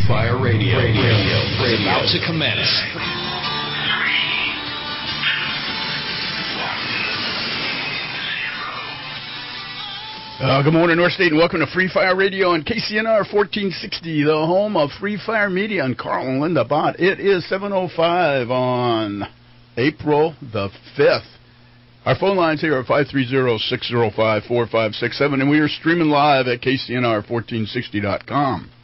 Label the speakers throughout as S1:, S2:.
S1: Fire Radio is about to commence.
S2: Good morning, North State, and welcome to Free Fire Radio on KCNR 1460, the home of Free Fire Media and Carl and Linda Bott. It is 7:05 on April the 5th. Our phone lines here are 530-605-4567, and we are streaming live at KCNR1460.com.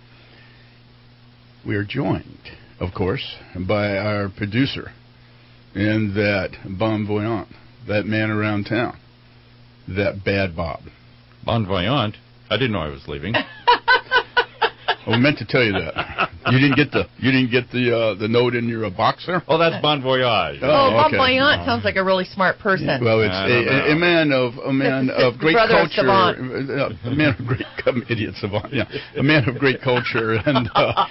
S2: We are joined, of course, by our producer and that bon voyant, that man around town, that bad Bob.
S3: Bon voyant? I didn't know I was leaving.
S2: I meant to tell you that. You didn't get the note in your box there?
S3: Oh, that's bon voyage.
S4: Bon voyant sounds like a really smart person.
S2: Well, it's a man of great culture. A man of great idiot savant. Yeah, a man of great culture and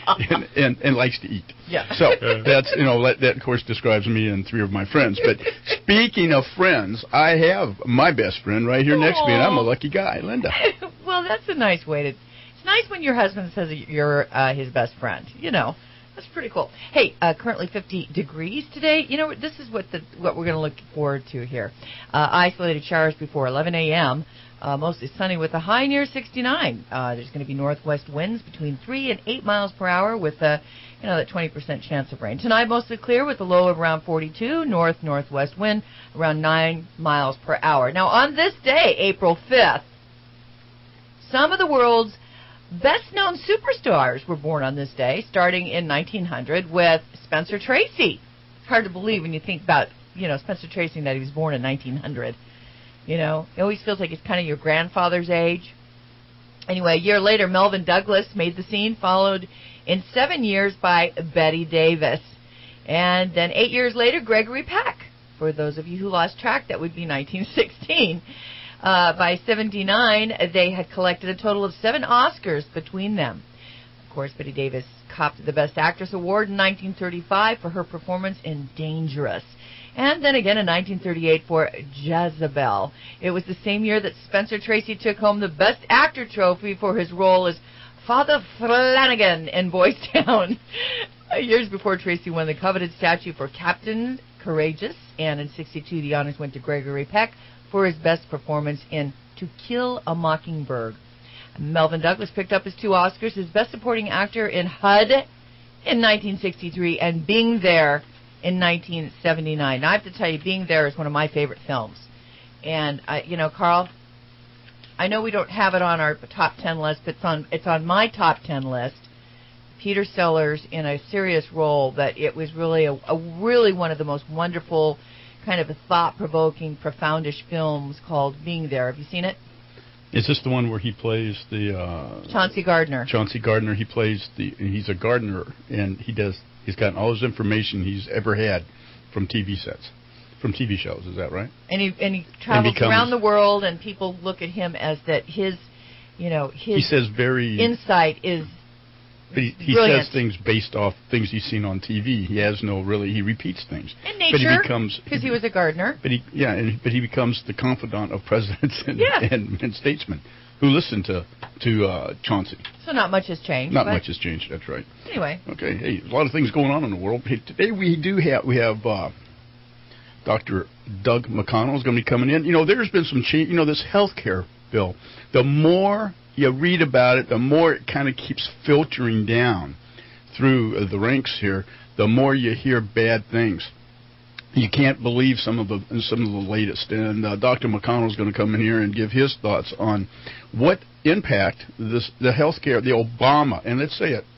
S2: likes to eat.
S4: Yeah.
S2: So that's that of course describes me and three of my friends. But speaking of friends, I have my best friend right here next to me, and I'm a lucky guy, Linda.
S4: Well, that's a nice way to. It's nice when your husband says that you're his best friend. That's pretty cool. Hey, currently 50 degrees today. This is what we're going to look forward to here. Isolated showers before 11 a.m. Mostly sunny with a high near 69. There's going to be northwest winds between 3 and 8 miles per hour with that 20% chance of rain. Tonight, mostly clear with a low of around 42. Northwest wind around 9 miles per hour. Now, on this day, April 5th, some of the world's best-known superstars were born on this day, starting in 1900 with Spencer Tracy. It's hard to believe when you think about, Spencer Tracy, that he was born in 1900. It always feels like it's kind of your grandfather's age. Anyway, a year later, Melvin Douglas made the scene, followed in 7 years by Betty Davis. And then 8 years later, Gregory Peck. For those of you who lost track, that would be 1916. By 1979, they had collected a total of 7 Oscars between them. Of course, Betty Davis copped the Best Actress Award in 1935 for her performance in Dangerous. And then again in 1938 for Jezebel. It was the same year that Spencer Tracy took home the Best Actor trophy for his role as Father Flanagan in Boys Town. Years before, Tracy won the coveted statue for Captain Courageous. And in 1962, the honors went to Gregory Peck for his best performance in To Kill a Mockingbird. Melvin Douglas picked up his 2 Oscars, his Best Supporting Actor in HUD in 1963 and Being There in 1979. Now, I have to tell you, Being There is one of my favorite films. And, Carl, I know we don't have it on our top 10 list, but it's on my top 10 list. Peter Sellers in a serious role, that it was really really one of the most wonderful, kind of a thought-provoking, profoundish films called Being There. Have you seen it?
S2: Is this the one where he plays the
S4: Chauncey Gardner?
S2: Chauncey Gardner. He plays he's a gardener, and he's gotten all his information he's ever had from TV sets, from TV shows. Is that right? And
S4: he travels around the world, and people look at him as that his
S2: he says very
S4: insight is.
S2: But he says things based off things he's seen on TV. He repeats things.
S4: In nature, because he was a gardener.
S2: But he becomes the confidant of presidents and statesmen who listen to Chauncey.
S4: So not much has changed.
S2: Not much has changed. That's right.
S4: Anyway.
S2: Okay. Hey, a lot of things going on in the world. Hey, today we have Dr. Doug McConnell is going to be coming in. There's been some change. This health care bill. The more you read about it, the more it kind of keeps filtering down through the ranks here, the more you hear bad things. You can't believe some of the latest. And Dr. McConnell is going to come in here and give his thoughts on what impact the health care, the Obama, and let's say it,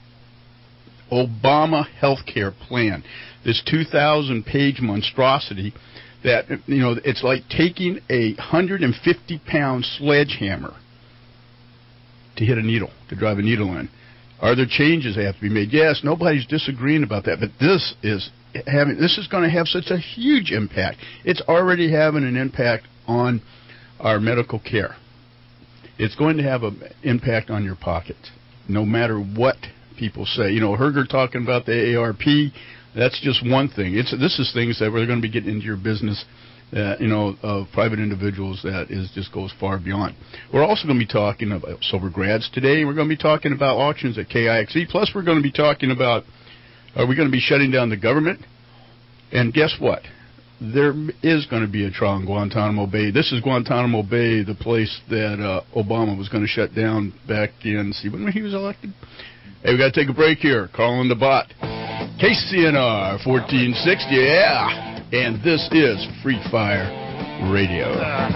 S2: Obama health care plan, this 2,000-page monstrosity that, it's like taking a 150-pound sledgehammer to hit a needle, to drive a needle in. Are there changes that have to be made? Yes, nobody's disagreeing about that, but this is going to have such a huge impact. It's already having an impact on our medical care. It's going to have an impact on your pocket, no matter what people say. Herger talking about the AARP, that's just one thing. This is things that we're going to be getting into your business of private individuals that just goes far beyond. We're also going to be talking about Silver Grads today. We're going to be talking about auctions at KIXE. Plus, we're going to be talking about, are we going to be shutting down the government? And guess what? There is going to be a trial in Guantanamo Bay. This is Guantanamo Bay, the place that Obama was going to shut down back in, when he was elected? Hey, we got to take a break here. Calling the bot. KCNR 1460, yeah. And this is Free Fire Radio.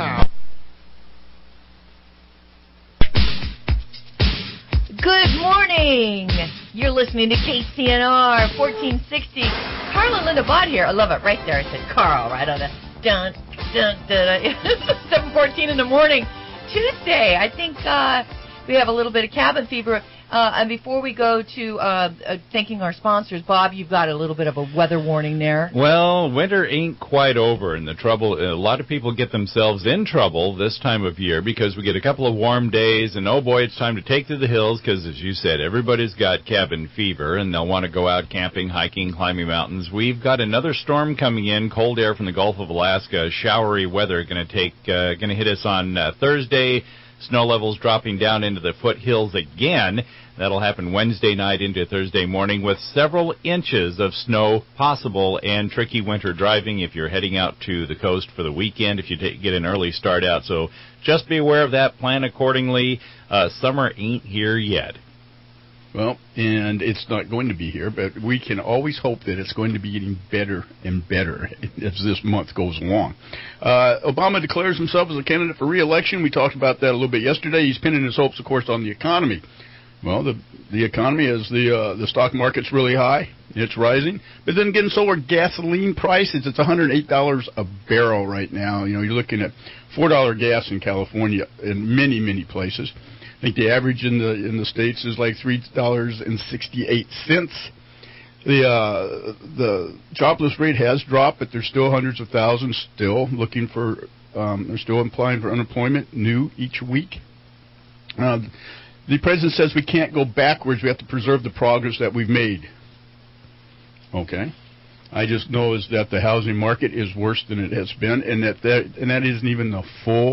S4: Good morning. You're listening to KCNR 1460. Carl and Linda Bott here. I love it. Right there. I said Carl right on the dun, dun, dun. 7:14 in the morning. Tuesday. I think we have a little bit of cabin fever. And before we go to thanking our sponsors, Bob, you've got a little bit of a weather warning there.
S3: Well, winter ain't quite over, and a lot of people get themselves in trouble this time of year because we get a couple of warm days, and oh boy, it's time to take to the hills because, as you said, everybody's got cabin fever, and they'll want to go out camping, hiking, climbing mountains. We've got another storm coming in, cold air from the Gulf of Alaska, showery weather going to hit us on Thursday. Snow levels dropping down into the foothills again. That'll happen Wednesday night into Thursday morning with several inches of snow possible and tricky winter driving if you're heading out to the coast for the weekend if you get an early start out. So just be aware of that. Plan accordingly. Summer ain't here yet.
S2: Well, and it's not going to be here, but we can always hope that it's going to be getting better and better as this month goes along. Obama declares himself as a candidate for re-election. We talked about that a little bit yesterday. He's pinning his hopes, of course, on the economy. Well, the economy is the stock market's really high. It's rising. But then again, so are gasoline prices. It's $108 a barrel right now. You're looking at $4 gas in California in many, many places. I think the average in the States is like $3.68. The jobless rate has dropped, but there's still hundreds of thousands still looking for, they're still applying for unemployment new each week. The president says we can't go backwards. We have to preserve the progress that we've made. Okay. I just know is that the housing market is worse than it has been, and that isn't even the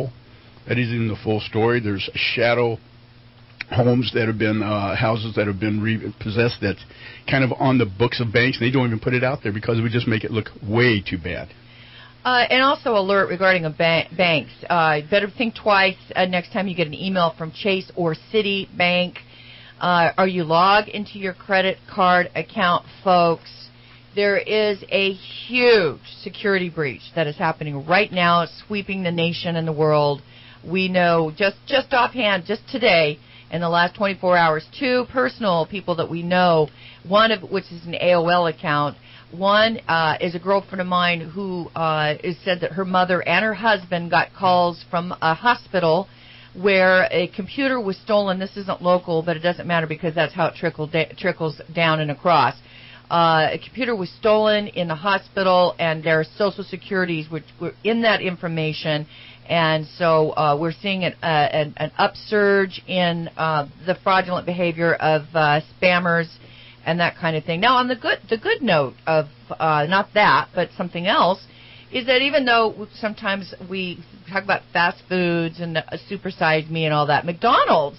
S2: full story. There's shadow homes that have been houses that have been repossessed that's kind of on the books of banks. They don't even put it out there because it would just make it look way too bad.
S4: And also alert regarding banks. Better think twice next time you get an email from Chase or Citibank. Are you logged into your credit card account, folks? There is a huge security breach that is happening right now. It's sweeping the nation and the world. We know just offhand, just today, in the last 24 hours, 2 personal people that we know, one of which is an AOL account. One is a girlfriend of mine who said that her mother and her husband got calls from a hospital where a computer was stolen. This isn't local, but it doesn't matter because that's how it trickles down and across. A computer was stolen in the hospital, and their social securities which were in that information. And so we're seeing an upsurge in the fraudulent behavior of spammers and that kind of thing. Now, on the good note of not that, but something else, is that even though sometimes we talk about fast foods and supersized me and all that, McDonald's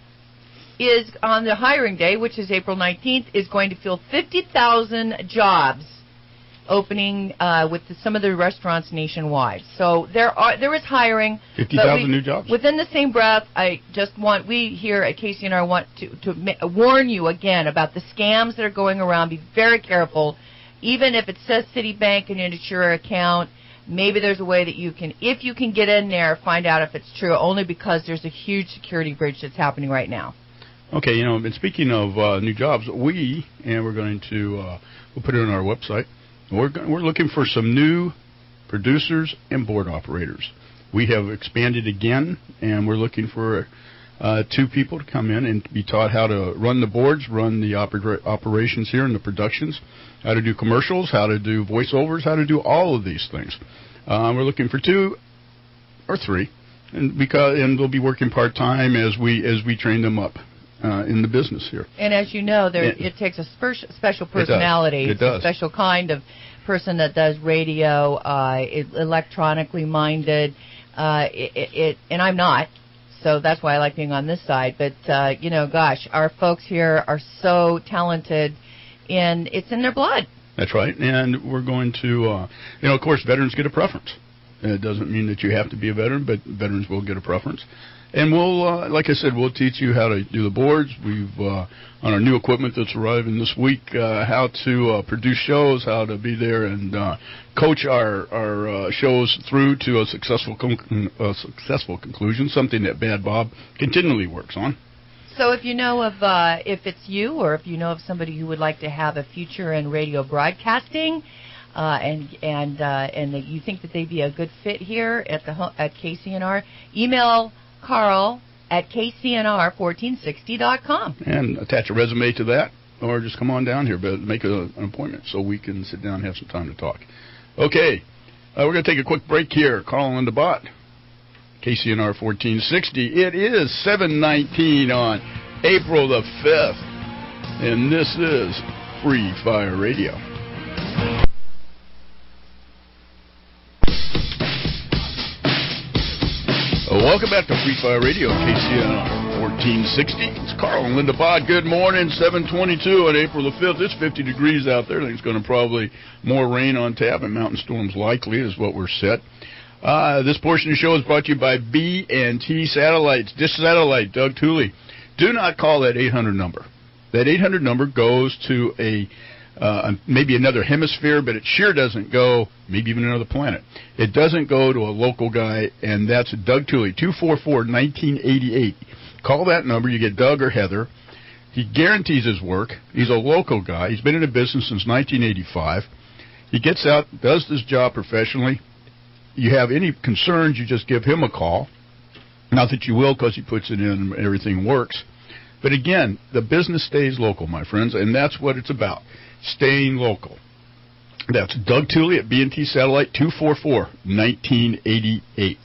S4: is on the hiring day, which is April 19th, is going to fill 50,000 jobs opening with some of the restaurants nationwide. So there is hiring.
S2: 50,000 new jobs. Within
S4: the same breath, we here at KCNR want to warn you again about the scams that are going around. Be very careful. Even if it says Citibank and it's your account, maybe there's a way that you can, if you can get in there, find out if it's true, only because there's a huge security breach that's happening right now.
S2: Okay, and speaking of new jobs, we're going to we'll put it on our website. We're looking for some new producers and board operators. We have expanded again, and we're looking for 2 people to come in and be taught how to run the boards, run the operations here and the productions, how to do commercials, how to do voiceovers, how to do all of these things. We're looking for 2 or 3, and they'll be working part-time as we train them up. in the business here.
S4: And as you know, it takes a special personality.
S2: It does.
S4: A special kind of person that does radio, electronically minded. And I'm not, so that's why I like being on this side. But gosh, our folks here are so talented, and it's in their blood.
S2: That's right, and we're going to, of course, veterans get a preference. It doesn't mean that you have to be a veteran, but veterans will get a preference. And we'll, like I said, we'll teach you how to do the boards. We've, on our new equipment that's arriving this week, how to produce shows, how to be there and coach our shows through to a successful conclusion, something that Bad Bob continually works on.
S4: So if you know of, if it's you or if you know of somebody who would like to have a future in radio broadcasting, and that you think that they'd be a good fit here at KCNR, email Carl at kcnr1460.com. And
S2: attach a resume to that, or just come on down here, but make an appointment so we can sit down and have some time to talk. Okay, we're going to take a quick break here. Carl and Linda Bott, KCNR 1460. It is 7:19 on April the 5th, and this is Free Fire Radio. Welcome back to Free Fire Radio, KCNR 1460. It's Carl and Linda Bott. Good morning, 7:22 on April the 5th. It's 50 degrees out there. I think it's going to probably more rain on tap and mountain storms likely is what we're set. This portion of the show is brought to you by B&T Satellites. Dish Satellite, Doug Tooley. Do not call that 800 number. That 800 number goes to maybe another hemisphere, but it sure doesn't go, maybe even another planet. It doesn't go to a local guy, and that's Doug Tooley, 244-1988. Call that number. You get Doug or Heather. He guarantees his work. He's a local guy. He's been in the business since 1985. He gets out, does this job professionally. You have any concerns, you just give him a call. Not that you will, because he puts it in and everything works. But again, the business stays local, my friends, and that's what it's about. Staying local. That's Doug Tooley at B&T Satellite, 244-1988.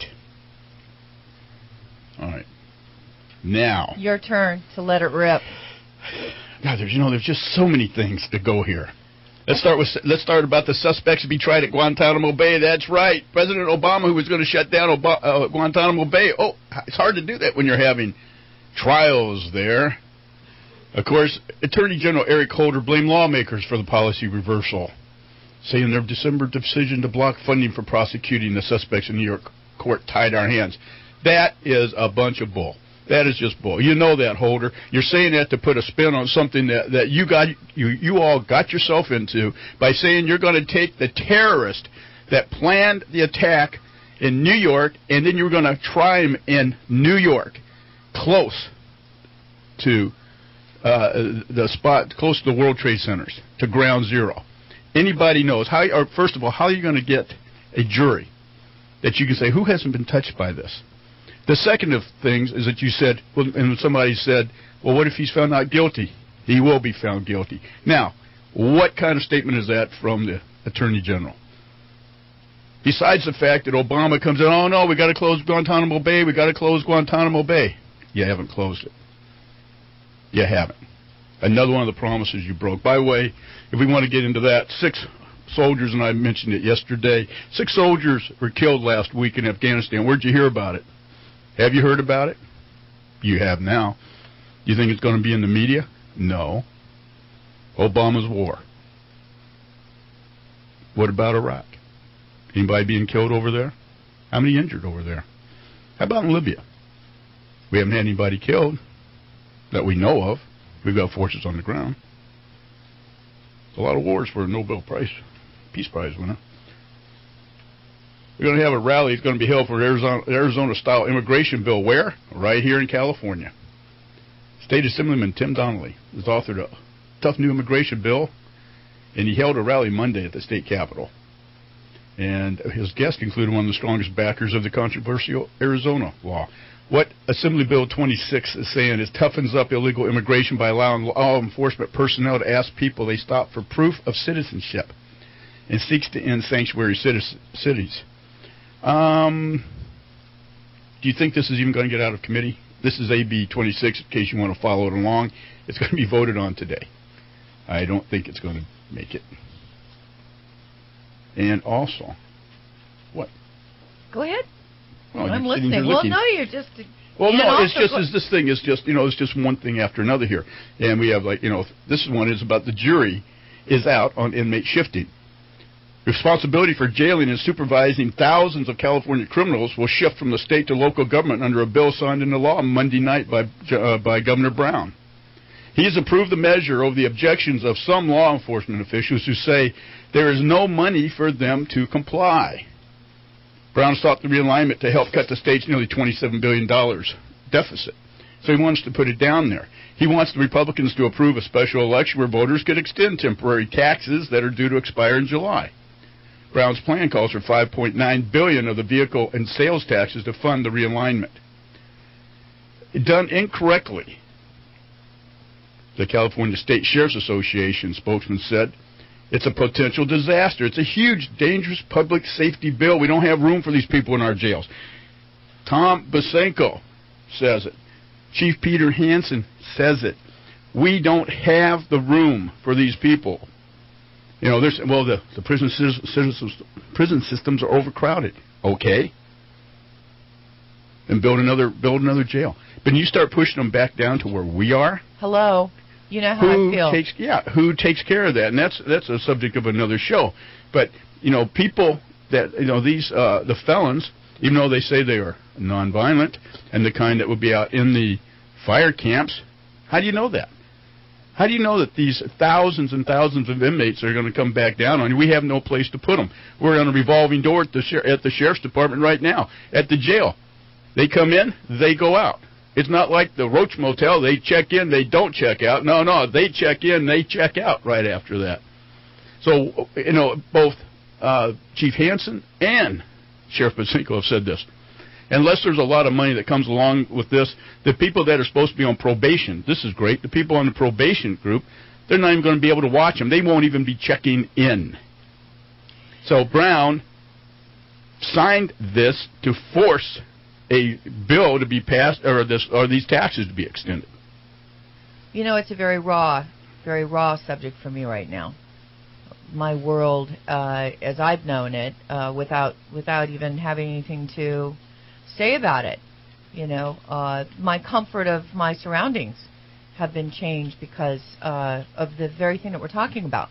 S2: All right. Now.
S4: Your turn to let it rip.
S2: God, there's just so many things to go here. Let's start about the suspects to be tried at Guantanamo Bay. That's right. President Obama, who was going to shut down Guantanamo Bay. Oh, it's hard to do that when you're having trials there. Of course, Attorney General Eric Holder blamed lawmakers for the policy reversal, saying their December decision to block funding for prosecuting the suspects in New York court tied our hands. That is a bunch of bull. That is just bull. You know that, Holder. You're saying that to put a spin on something that you all got yourself into by saying you're going to take the terrorist that planned the attack in New York, and then you're going to try him in New York, close to the spot, close to the World Trade Centers, to Ground Zero. Anybody knows first of all, how are you going to get a jury that you can say who hasn't been touched by this? The second of things is that you said, and somebody said, well, what if he's found not guilty? He will be found guilty. Now, what kind of statement is that from the Attorney General? Besides the fact that Obama comes in, oh no, we got to close Guantanamo Bay. We got to close Guantanamo Bay. You haven't closed it. You haven't. Another one of the promises you broke. By the way, if we want to get into that, 6 soldiers, and I mentioned it yesterday, 6 soldiers were killed last week in Afghanistan. Where'd you hear about it? Have you heard about it? You have now. You think it's going to be in the media? No. Obama's war. What about Iraq? Anybody being killed over there? How many injured over there? How about in Libya? We haven't had anybody killed that we know of. We've got forces on the ground. A lot of wars for a Nobel Peace Prize winner. We're going to have a rally. It's going to be held for Arizona-style immigration bill. Where? Right here in California. State Assemblyman Tim Donnelly has authored a tough new immigration bill, and he held a rally Monday at the state capitol. And his guest included one of the strongest backers of the controversial Arizona law. What Assembly Bill 26 is saying is toughens up illegal immigration by allowing law enforcement personnel to ask people they stop for proof of citizenship and seeks to end sanctuary cities. Do you think this is even going to get out of committee? This is AB 26, in case you want to follow it along. It's going to be voted on today. I don't think it's going to make it. And also, what?
S4: Go ahead.
S2: Well,
S4: I'm
S2: you're sitting
S4: listening.
S2: here
S4: well,
S2: looking.
S4: no, you're just.
S2: Well,
S4: and
S2: no, it's
S4: also
S2: just
S4: go-
S2: as this thing is just, it's just one thing after another here. And we have, this one is about the jury is out on inmate shifting. Responsibility for jailing and supervising thousands of California criminals will shift from the state to local government under a bill signed into law Monday night by Governor Brown. He has approved the measure over the objections of some law enforcement officials who say there is no money for them to comply. Brown sought the realignment to help cut the state's nearly $27 billion deficit. So he wants to put it down there. He wants the Republicans to approve a special election where voters could extend temporary taxes that are due to expire in July. Brown's plan calls for $5.9 billion of the vehicle and sales taxes to fund the realignment. Done incorrectly, the California State Sheriff's Association spokesman said, it's a potential disaster. It's a huge, dangerous public safety bill. We don't have room for these people in our jails. Tom Bosenko says it. Chief Peter Hansen says it. We don't have the room for these people. The prison systems are overcrowded. Okay. And build another jail. But you start pushing them back down to where we are.
S4: Hello. You know how I feel.
S2: Who takes care of that? And that's a subject of another show. But people that these the felons, even though they say they are nonviolent and the kind that would be out in the fire camps, how do you know that? How do you know that these thousands and thousands of inmates are going to come back down on you? We have no place to put them. We're on a revolving door at the sheriff's department right now, at the jail. They come in, they go out. It's not like the Roach Motel. They check in, they don't check out. No, they check in, they check out right after that. So, both Chief Hansen and Sheriff Bosenko have said this. Unless there's a lot of money that comes along with this, the people that are supposed to be on probation, this is great, the people on the probation group, they're not even going to be able to watch them. They won't even be checking in. So Brown signed this to force a bill to be passed, or these taxes to be extended.
S4: It's a very raw subject for me right now. My world, as I've known it, without even having anything to say about it. My comfort of my surroundings have been changed because of the very thing that we're talking about.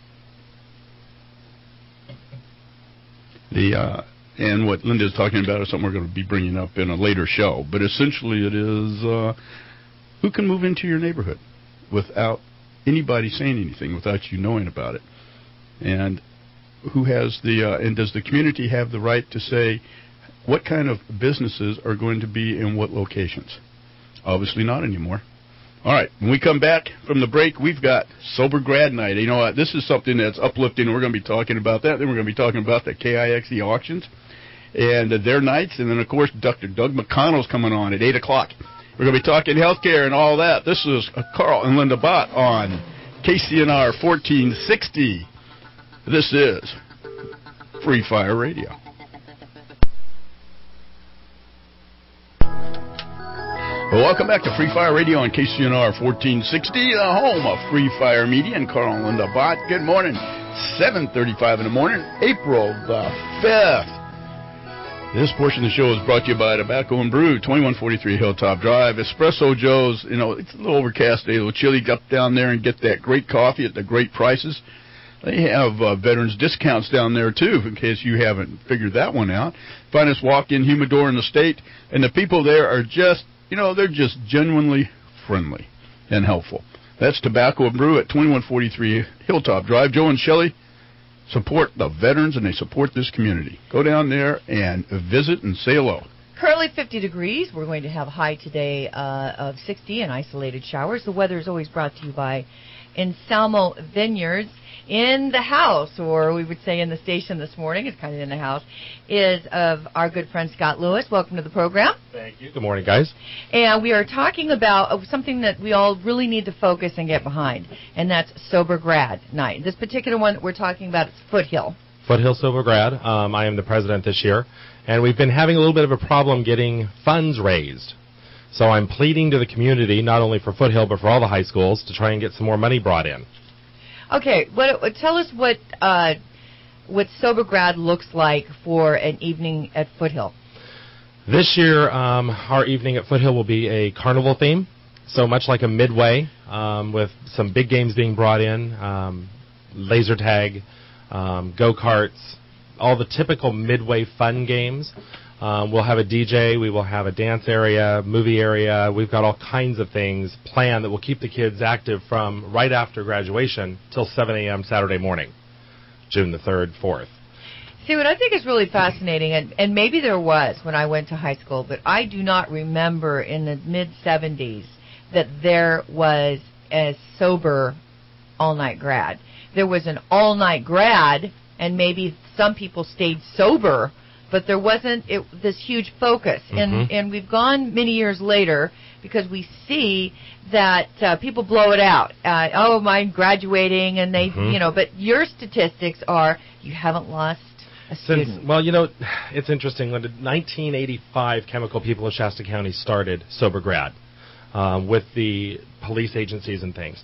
S2: And what Linda is talking about is something we're going to be bringing up in a later show. But essentially it is who can move into your neighborhood without anybody saying anything, without you knowing about it. And who has and does the community have the right to say what kind of businesses are going to be in what locations? Obviously not anymore. All right, when we come back from the break, we've got Sober Grad Night. This is something that's uplifting. We're going to be talking about that. Then we're going to be talking about the KIXE auctions and their nights. And then, of course, Dr. Doug McConnell's coming on at 8 o'clock. We're going to be talking healthcare and all that. This is Carl and Linda Bott on KCNR 1460. This is Free Fire Radio. Well, welcome back to Free Fire Radio on KCNR 1460, the home of Free Fire Media, and Carl and Linda Bott. Good morning. 7:35 in the morning, April the 5th. This portion of the show is brought to you by Tobacco and Brew, 2143 Hilltop Drive. Espresso Joe's, it's a little overcast today, a little chilly. Up down there and get that great coffee at the great prices. They have veterans discounts down there, too, in case you haven't figured that one out. Finest walk-in humidor in the state, and the people there are just, they're just genuinely friendly and helpful. That's Tobacco and Brew at 2143 Hilltop Drive. Joe and Shelley support the veterans, and they support this community. Go down there and visit and say hello.
S4: Currently 50 degrees. We're going to have a high today of 60 and isolated showers. The weather is always brought to you by Anselmo Vineyards. In the house, or we would say in the station this morning, it's kind of in the house, is of our good friend Scott Lewis. Welcome to the program.
S5: Thank you. Good morning, guys.
S4: And we are talking about something that we all really need to focus and get behind, and that's Sober Grad Night. This particular one that we're talking about is Foothill.
S5: Foothill Sober Grad. I am the president this year, and we've been having a little bit of a problem getting funds raised. So I'm pleading to the community, not only for Foothill, but for all the high schools, to try and get some more money brought in.
S4: Okay, tell us what Sober Grad looks like for an evening at Foothill.
S5: This year, our evening at Foothill will be a carnival theme, so much like a Midway, with some big games being brought in, laser tag, go-karts, all the typical Midway fun games. We'll have a DJ, we will have a dance area, movie area. We've got all kinds of things planned that will keep the kids active from right after graduation till 7 a.m. Saturday morning, June the 3rd, 4th.
S4: See, what I think is really fascinating, and maybe there was when I went to high school, but I do not remember in the mid-'70s that there was a sober all-night grad. There was an all-night grad, and maybe some people stayed sober, but there wasn't this huge focus.
S5: Mm-hmm.
S4: And we've gone many years later because we see that people blow it out. I'm graduating, and they, but your statistics are you haven't lost a student.
S5: Well, it's interesting. When the 1985 Chemical People of Shasta County started Sober Grad with the police agencies and things,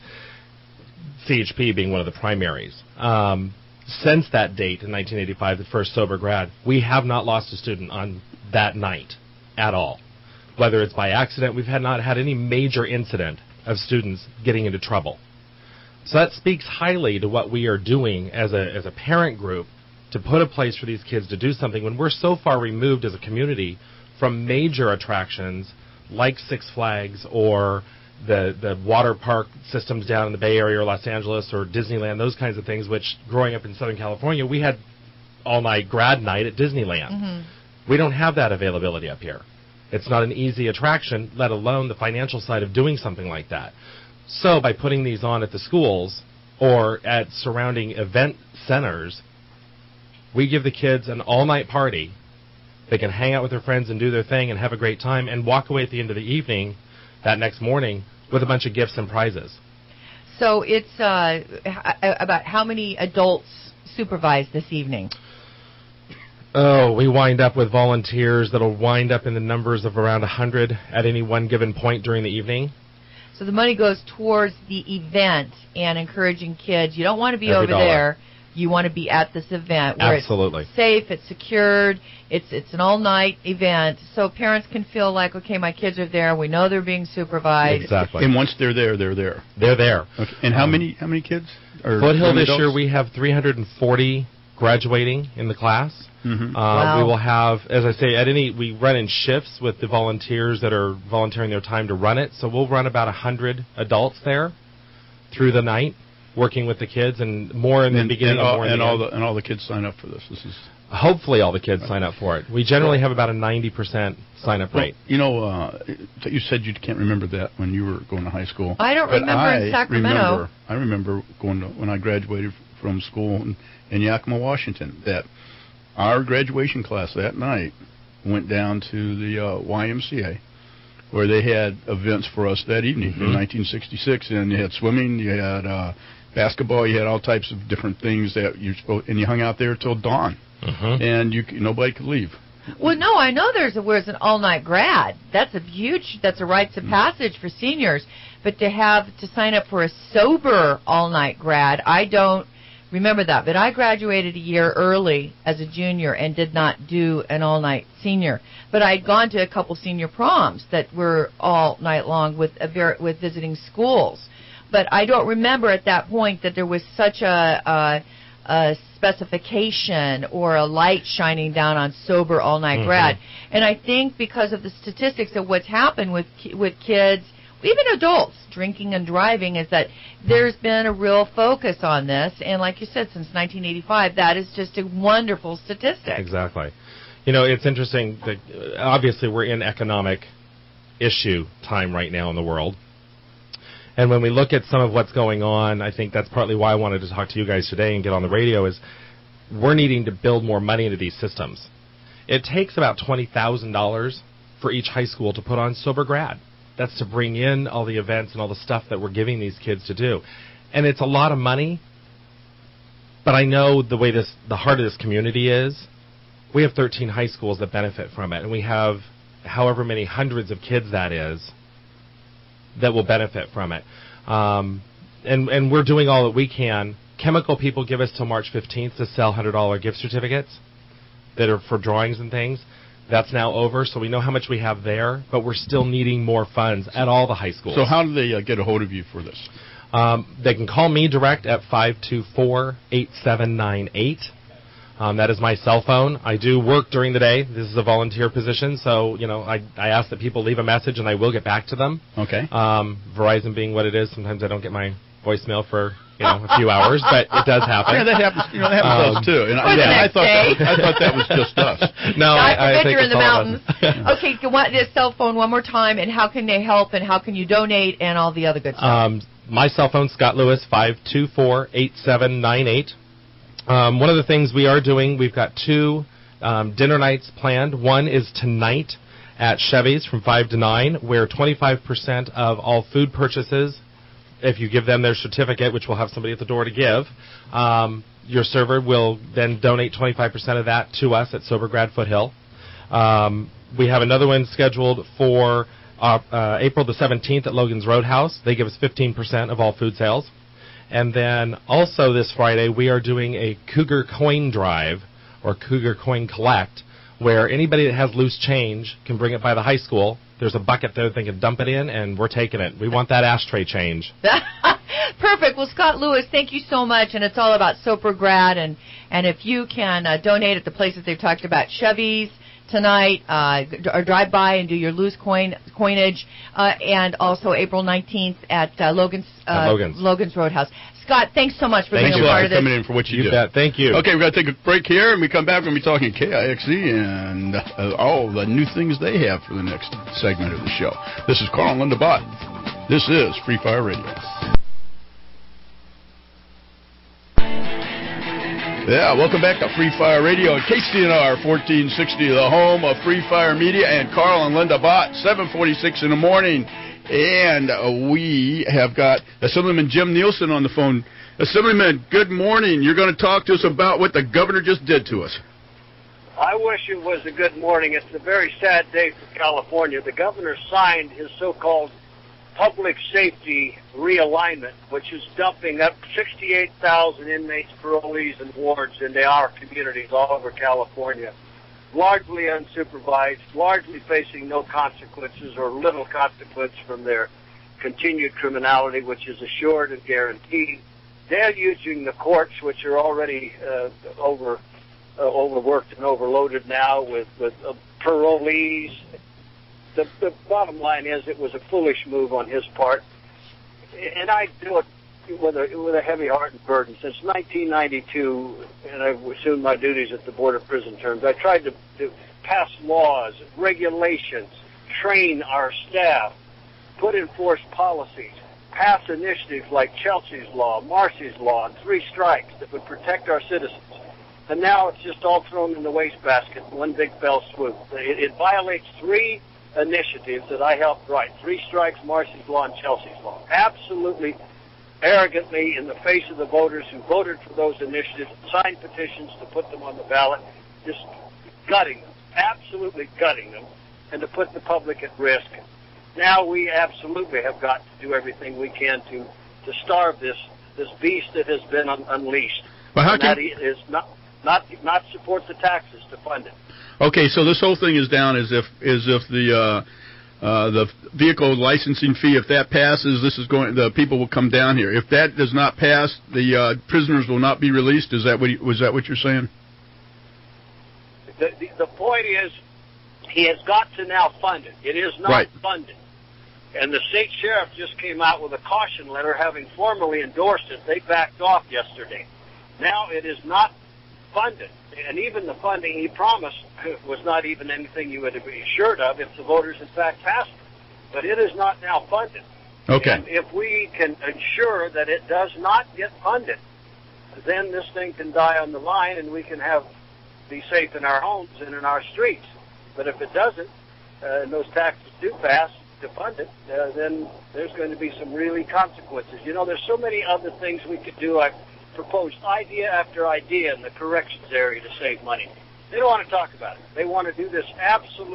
S5: CHP being one of the primaries. Since that date in 1985, the first Sober Grad, we have not lost a student on that night at all. Whether it's by accident, we've not had any major incident of students getting into trouble. So that speaks highly to what we are doing as a parent group to put a place for these kids to do something when we're so far removed as a community from major attractions like Six Flags or the water park systems down in the Bay Area or Los Angeles or Disneyland, those kinds of things, which growing up in Southern California, we had all-night grad night at Disneyland. Mm-hmm. We don't have that availability up here. It's not an easy attraction, let alone the financial side of doing something like that. So by putting these on at the schools or at surrounding event centers, we give the kids an all-night party. They can hang out with their friends and do their thing and have a great time and walk away at the end of the evening that next morning with a bunch of gifts and prizes.
S4: So it's about how many adults supervise this evening?
S5: Oh, we wind up with volunteers that'll wind up in the numbers of around 100 at any one given point during the evening.
S4: So the money goes towards the event and encouraging kids. You don't want to be
S5: Every
S4: over
S5: dollar.
S4: there. You want to be at this event where
S5: Absolutely.
S4: It's safe, it's secured, it's an all-night event, so parents can feel like, okay, my kids are there, we know they're being supervised.
S5: Exactly.
S2: And once they're there, they're there.
S5: They're there.
S2: Okay. And how many kids?
S5: Foothill this year, we have 340 graduating in the class.
S2: Mm-hmm.
S4: Wow.
S5: We will have, as I say, we run in shifts with the volunteers that are volunteering their time to run it, so we'll run about 100 adults there through the night, working with the kids, and more in the beginning and more in the end.
S2: All the kids sign up for this. This is
S5: hopefully all the kids sign up for it. We generally have about a 90% sign-up rate.
S2: You said you can't remember that when you were going to high school.
S4: I don't remember in Sacramento.
S2: I remember when I graduated from school in Yakima, Washington, that our graduation class that night went down to the YMCA, where they had events for us that evening in 1966, and you had swimming, you had basketball, you had all types of different things that and you hung out there till dawn, and nobody could leave.
S4: Well, no, I know there's an all-night grad. That's a rites of passage for seniors, but to sign up for a sober all-night grad, I don't remember that. But I graduated a year early as a junior and did not do an all-night senior. But I'd gone to a couple senior proms that were all night long with visiting schools. But I don't remember at that point that there was such a specification or a light shining down on sober all-night grad. And I think because of the statistics of what's happened with kids, even adults drinking and driving, is that there's been a real focus on this. And like you said, since 1985, that is just a wonderful statistic.
S5: Exactly. It's interesting that obviously we're in economic issue time right now in the world. And when we look at some of what's going on, I think that's partly why I wanted to talk to you guys today and get on the radio, is we're needing to build more money into these systems. It takes about $20,000 for each high school to put on Sober Grad. That's to bring in all the events and all the stuff that we're giving these kids to do. And it's a lot of money, but I know the way the heart of this community is. We have 13 high schools that benefit from it, and we have however many hundreds of kids that is that will benefit from it. And we're doing all that we can. Chemical people give us till March 15th to sell $100 gift certificates that are for drawings and things. That's now over, so we know how much we have there, but we're still needing more funds at all the high schools.
S2: So how do they get a hold of you for this?
S5: They can call me direct at 524-8798. That is my cell phone. I do work during the day. This is a volunteer position, so I ask that people leave a message, and I will get back to them.
S2: Okay.
S5: Verizon being what it is, sometimes I don't get my voicemail for a few hours, but it does happen.
S2: Yeah, that happens. That happens to us too. And I thought that was just us.
S5: No, I think
S4: you're in the
S5: it's all
S4: mountains. Okay, you want this cell phone one more time, and how can they help, and how can you donate, and all the other good stuff?
S5: My cell phone, Scott Lewis, 524-8798. One of the things we are doing, we've got 2 dinner nights planned. One is tonight at Chevy's from 5 to 9, where 25% of all food purchases, if you give them their certificate, which we'll have somebody at the door to give, your server will then donate 25% of that to us at Sober Grad Foothill. We have another one scheduled for April the 17th at Logan's Roadhouse. They give us 15% of all food sales. And then also this Friday, we are doing a Cougar Coin Drive, or Cougar Coin Collect, where anybody that has loose change can bring it by the high school. There's a bucket there they can dump it in, and we're taking it. We want that ashtray change.
S4: Perfect. Well, Scott Lewis, thank you so much. And it's all about Soper Grad. And if you can donate at the places they've talked about, Chevy's tonight, or drive by and do your loose coinage, and also April 19th at Logan's Roadhouse. Scott, thanks so much for being a part of this.
S2: Thanks for coming in for what you do.
S5: Bet. Thank you.
S2: Okay, we're going to take a break here, and we come back, we're going to be talking KIXE and all the new things they have for the next segment of the show. This is Carl and Linda Bott. This is Free Fire Radio. Yeah, welcome back to Free Fire Radio at KCNR 1460, the home of Free Fire Media, and Carl and Linda Bott, 7:46 in the morning. And we have got Assemblyman Jim Nielsen on the phone. Assemblyman, good morning. You're going to talk to us about what the governor just did to us.
S6: I wish it was a good morning. It's a very sad day for California. The governor signed his so-called public safety realignment, which is dumping up 68,000 inmates, parolees, and wards into our communities all over California, largely unsupervised, largely facing no consequences or little consequence from their continued criminality, which is assured and guaranteed. Deluging the courts, which are already overworked and overloaded now with parolees. The bottom line is it was a foolish move on his part, and I do it with a heavy heart and burden. Since 1992, and I've assumed my duties at the Board of Prison Terms, I tried to pass laws, regulations, train our staff, put in force policies, pass initiatives like Chelsea's Law, Marcy's Law, and 3 strikes that would protect our citizens. And now it's just all thrown in the wastebasket in one big fell swoop. It violates 3 initiatives that I helped write: 3 strikes, Marcy's Law, and Chelsea's Law. Absolutely, arrogantly, in the face of the voters who voted for those initiatives, signed petitions to put them on the ballot, just gutting them, absolutely gutting them, and to put the public at risk. Now we absolutely have got to do everything we can to starve this beast that has been unleashed.
S2: Well, how can
S6: that is not support the taxes to fund it.
S2: Okay, so this whole thing is down as if the vehicle licensing fee, if that passes, the people will come down here. If that does not pass, the prisoners will not be released. Was that what you're saying?
S6: The point is, he has got to now fund it. It is not funded. And the state sheriff just came out with a caution letter having formally endorsed it. They backed off yesterday. Now it is not funded. And even the funding he promised was not even anything you would be assured of if the voters in fact passed it. But it is not now funded.
S2: Okay.
S6: And if we can ensure that it does not get funded, then this thing can die on the vine and we can be safe in our homes and in our streets. But if it doesn't, and those taxes do pass to fund it, then there's going to be some really consequences. There's so many other things we could do. I've proposed idea after idea in the corrections area to save money. They don't want to talk about it. They want to do this absolute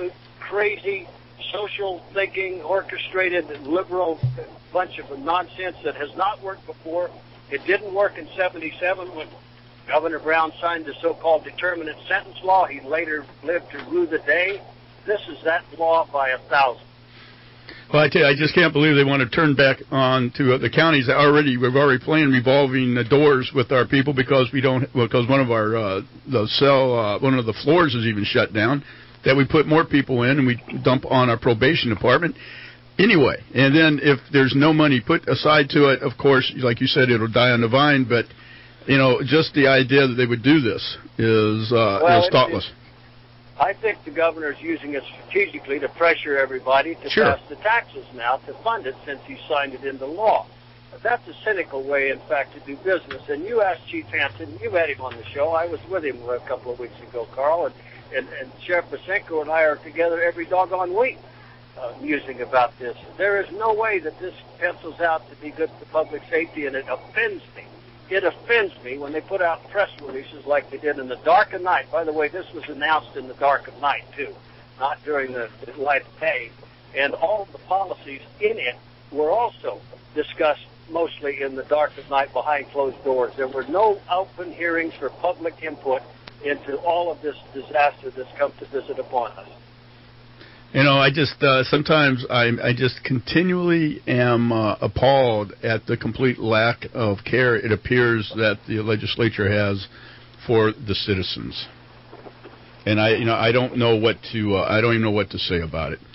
S6: crazy, social thinking, orchestrated, liberal bunch of nonsense that has not worked before. It didn't work in 77 when Governor Brown signed the so-called determinate sentence law. He later lived to rue the day. This is that law by 1,000.
S2: Well, I tell you, I just can't believe they want to turn back on to the counties. We're already playing revolving doors with our people because one of our one of the floors is even shut down. That we put more people in and we dump on our probation department. Anyway, and then if there's no money put aside to it, of course, like you said, it'll die on the vine. But just the idea that they would do this is thoughtless.
S6: I think the governor is using it strategically to pressure everybody to pass the taxes now to fund it since he signed it into law. But that's a cynical way, in fact, to do business. And you asked Chief Hansen, you had him on the show. I was with him a couple of weeks ago, Carl, and Sheriff Basenko and I are together every doggone week musing about this. There is no way that this pencils out to be good for public safety, and it offends me. It offends me when they put out press releases like they did in the dark of night. By the way, this was announced in the dark of night, too, not during the light of day. And all of the policies in it were also discussed mostly in the dark of night behind closed doors. There were no open hearings for public input into all of this disaster that's come to visit upon us.
S2: I just sometimes I just continually am appalled at the complete lack of care it appears that the legislature has for the citizens, and I don't know what to I don't even know what to say about it.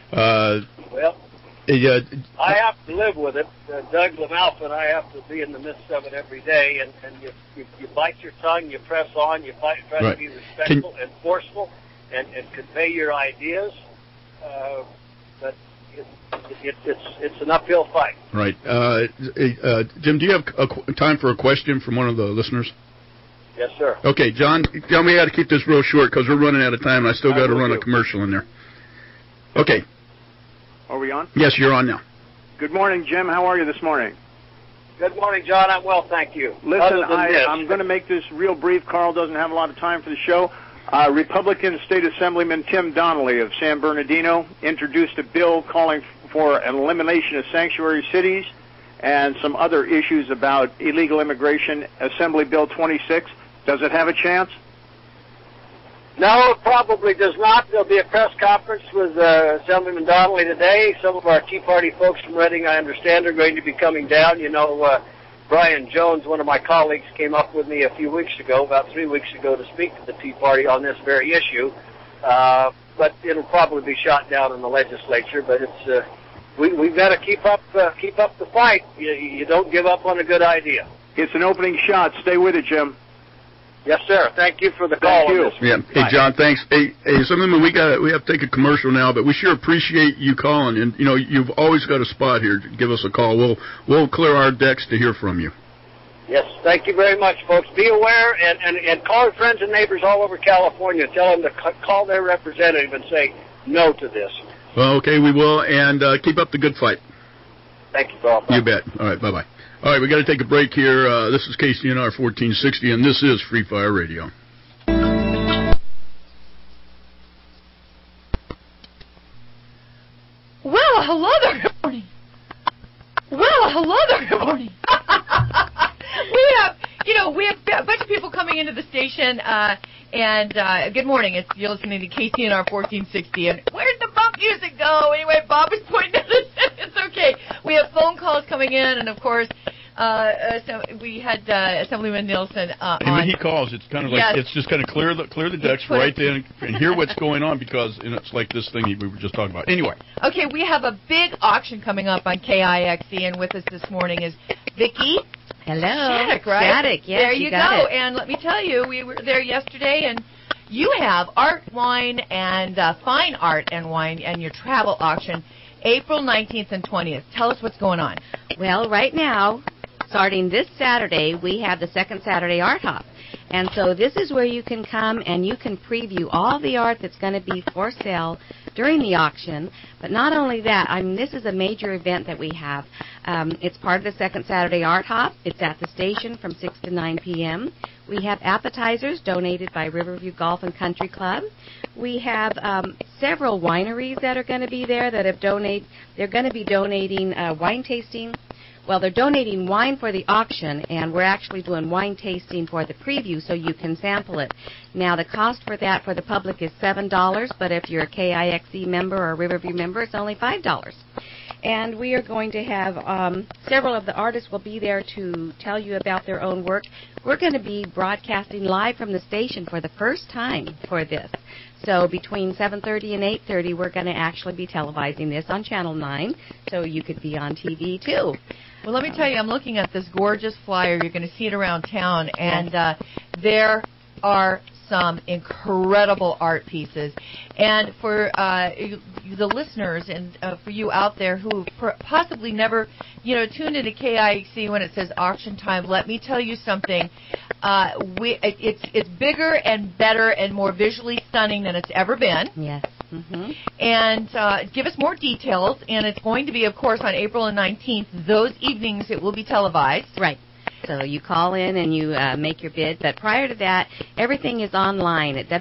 S6: I have to live with it. Doug LaMalfa and I have to be in the midst of it every day, and you bite your tongue, you press on, you try to be respectful and forceful, and convey your ideas. But it's an uphill fight.
S2: Right. Jim, do you have time for a question from one of the listeners?
S6: Yes, sir.
S2: Okay, John, we got to keep this real short because we're running out of time, and I still got to run a commercial in there. Okay.
S7: Are we on?
S2: Yes, you're on now.
S7: Good morning, Jim. How are you this morning?
S6: Good morning, John. I'm well, thank you.
S7: Listen, I'm going to make this real brief. Carl doesn't have a lot of time for the show. Republican State Assemblyman Tim Donnelly of San Bernardino introduced a bill calling for an elimination of sanctuary cities and some other issues about illegal immigration, Assembly Bill 26. Does it have a chance?
S6: No, it probably does not. There'll be a press conference with Assemblyman Donnelly today. Some of our Tea Party folks from Reading, I understand, are going to be coming down. Brian Jones, one of my colleagues, came up with me about 3 weeks ago, to speak to the Tea Party on this very issue. But it'll probably be shot down in the legislature. But it's we've got to keep up the fight. You don't give up on a good idea.
S7: It's an opening shot. Stay with it, Jim.
S6: Yes, sir. Thank you for the call.
S7: Thank you.
S6: On this.
S2: Yeah. Hey, John, thanks. Hey, something we have to take a commercial now, but we sure appreciate you calling. And you've always got a spot here. Give us a call. We'll clear our decks to hear from you.
S6: Yes, thank you very much, folks. Be aware and call your friends and neighbors all over California. Tell them to call their representative and say no to this.
S2: Well, okay, we will, and keep up the good fight.
S6: Thank you, Carl.
S2: You bet. All right, bye-bye. All right, we got to take a break here. This is KCNR 1460, and this is Free Fire Radio.
S4: Well, hello there. Good morning. Well, hello there. Good morning. we have a bunch of people coming into the station, and good morning. You're listening to KCNR 1460, and where'd the bump music go? Anyway, Bob was pointing at us. It's okay. We have phone calls coming in, and of course, so we had Assemblyman Nielsen on.
S2: And when he calls, it's kind of like it's just kind of clear the decks right there and hear what's going on because it's like this thing we were just talking about. Anyway.
S4: Okay, we have a big auction coming up on KIXE, and with us this morning is Vicki.
S8: Hello.
S4: Shattuck, right?
S8: Shattuck, yes,
S4: there you
S8: got
S4: go.
S8: it.
S4: And let me tell you, we were there yesterday, and you have art, wine, and fine art and wine, and your travel auction, April 19th and 20th. Tell us what's going on.
S8: Well, right now, starting this Saturday, we have the second Saturday Art Hop. And so this is where you can come and you can preview all the art that's going to be for sale during the auction. But not only that, I mean, this is a major event that we have. It's part of the second Saturday Art Hop. It's at the station from 6 to 9 p.m. We have appetizers donated by Riverview Golf and Country Club. We have several wineries that are going to be there that have donated. They're going to be donating wine tasting. Well, they're donating wine for the auction, and we're actually doing wine tasting for the preview so you can sample it. Now, the cost for that for the public is $7, but if you're a KIXE member or a Riverview member, it's only $5. And we are going to have several of the artists will be there to tell you about their own work. We're going to be broadcasting live from the station for the first time for this. So between 7:30 and 8:30, we're going to actually be televising this on Channel 9, so you could be on TV too.
S4: Well, let me tell you, I'm looking at this gorgeous flyer. You're going to see it around town, and there are some incredible art pieces. And for the listeners and for you out there who possibly never, tuned into KIXE when it says auction time, let me tell you something. It's bigger and better and more visually stunning than it's ever been.
S8: Yes. Mm-hmm.
S4: And give us more details. And it's going to be, of course, on April the 19th. Those evenings it will be televised.
S8: Right. So you call in and you make your bid. But prior to that, everything is online at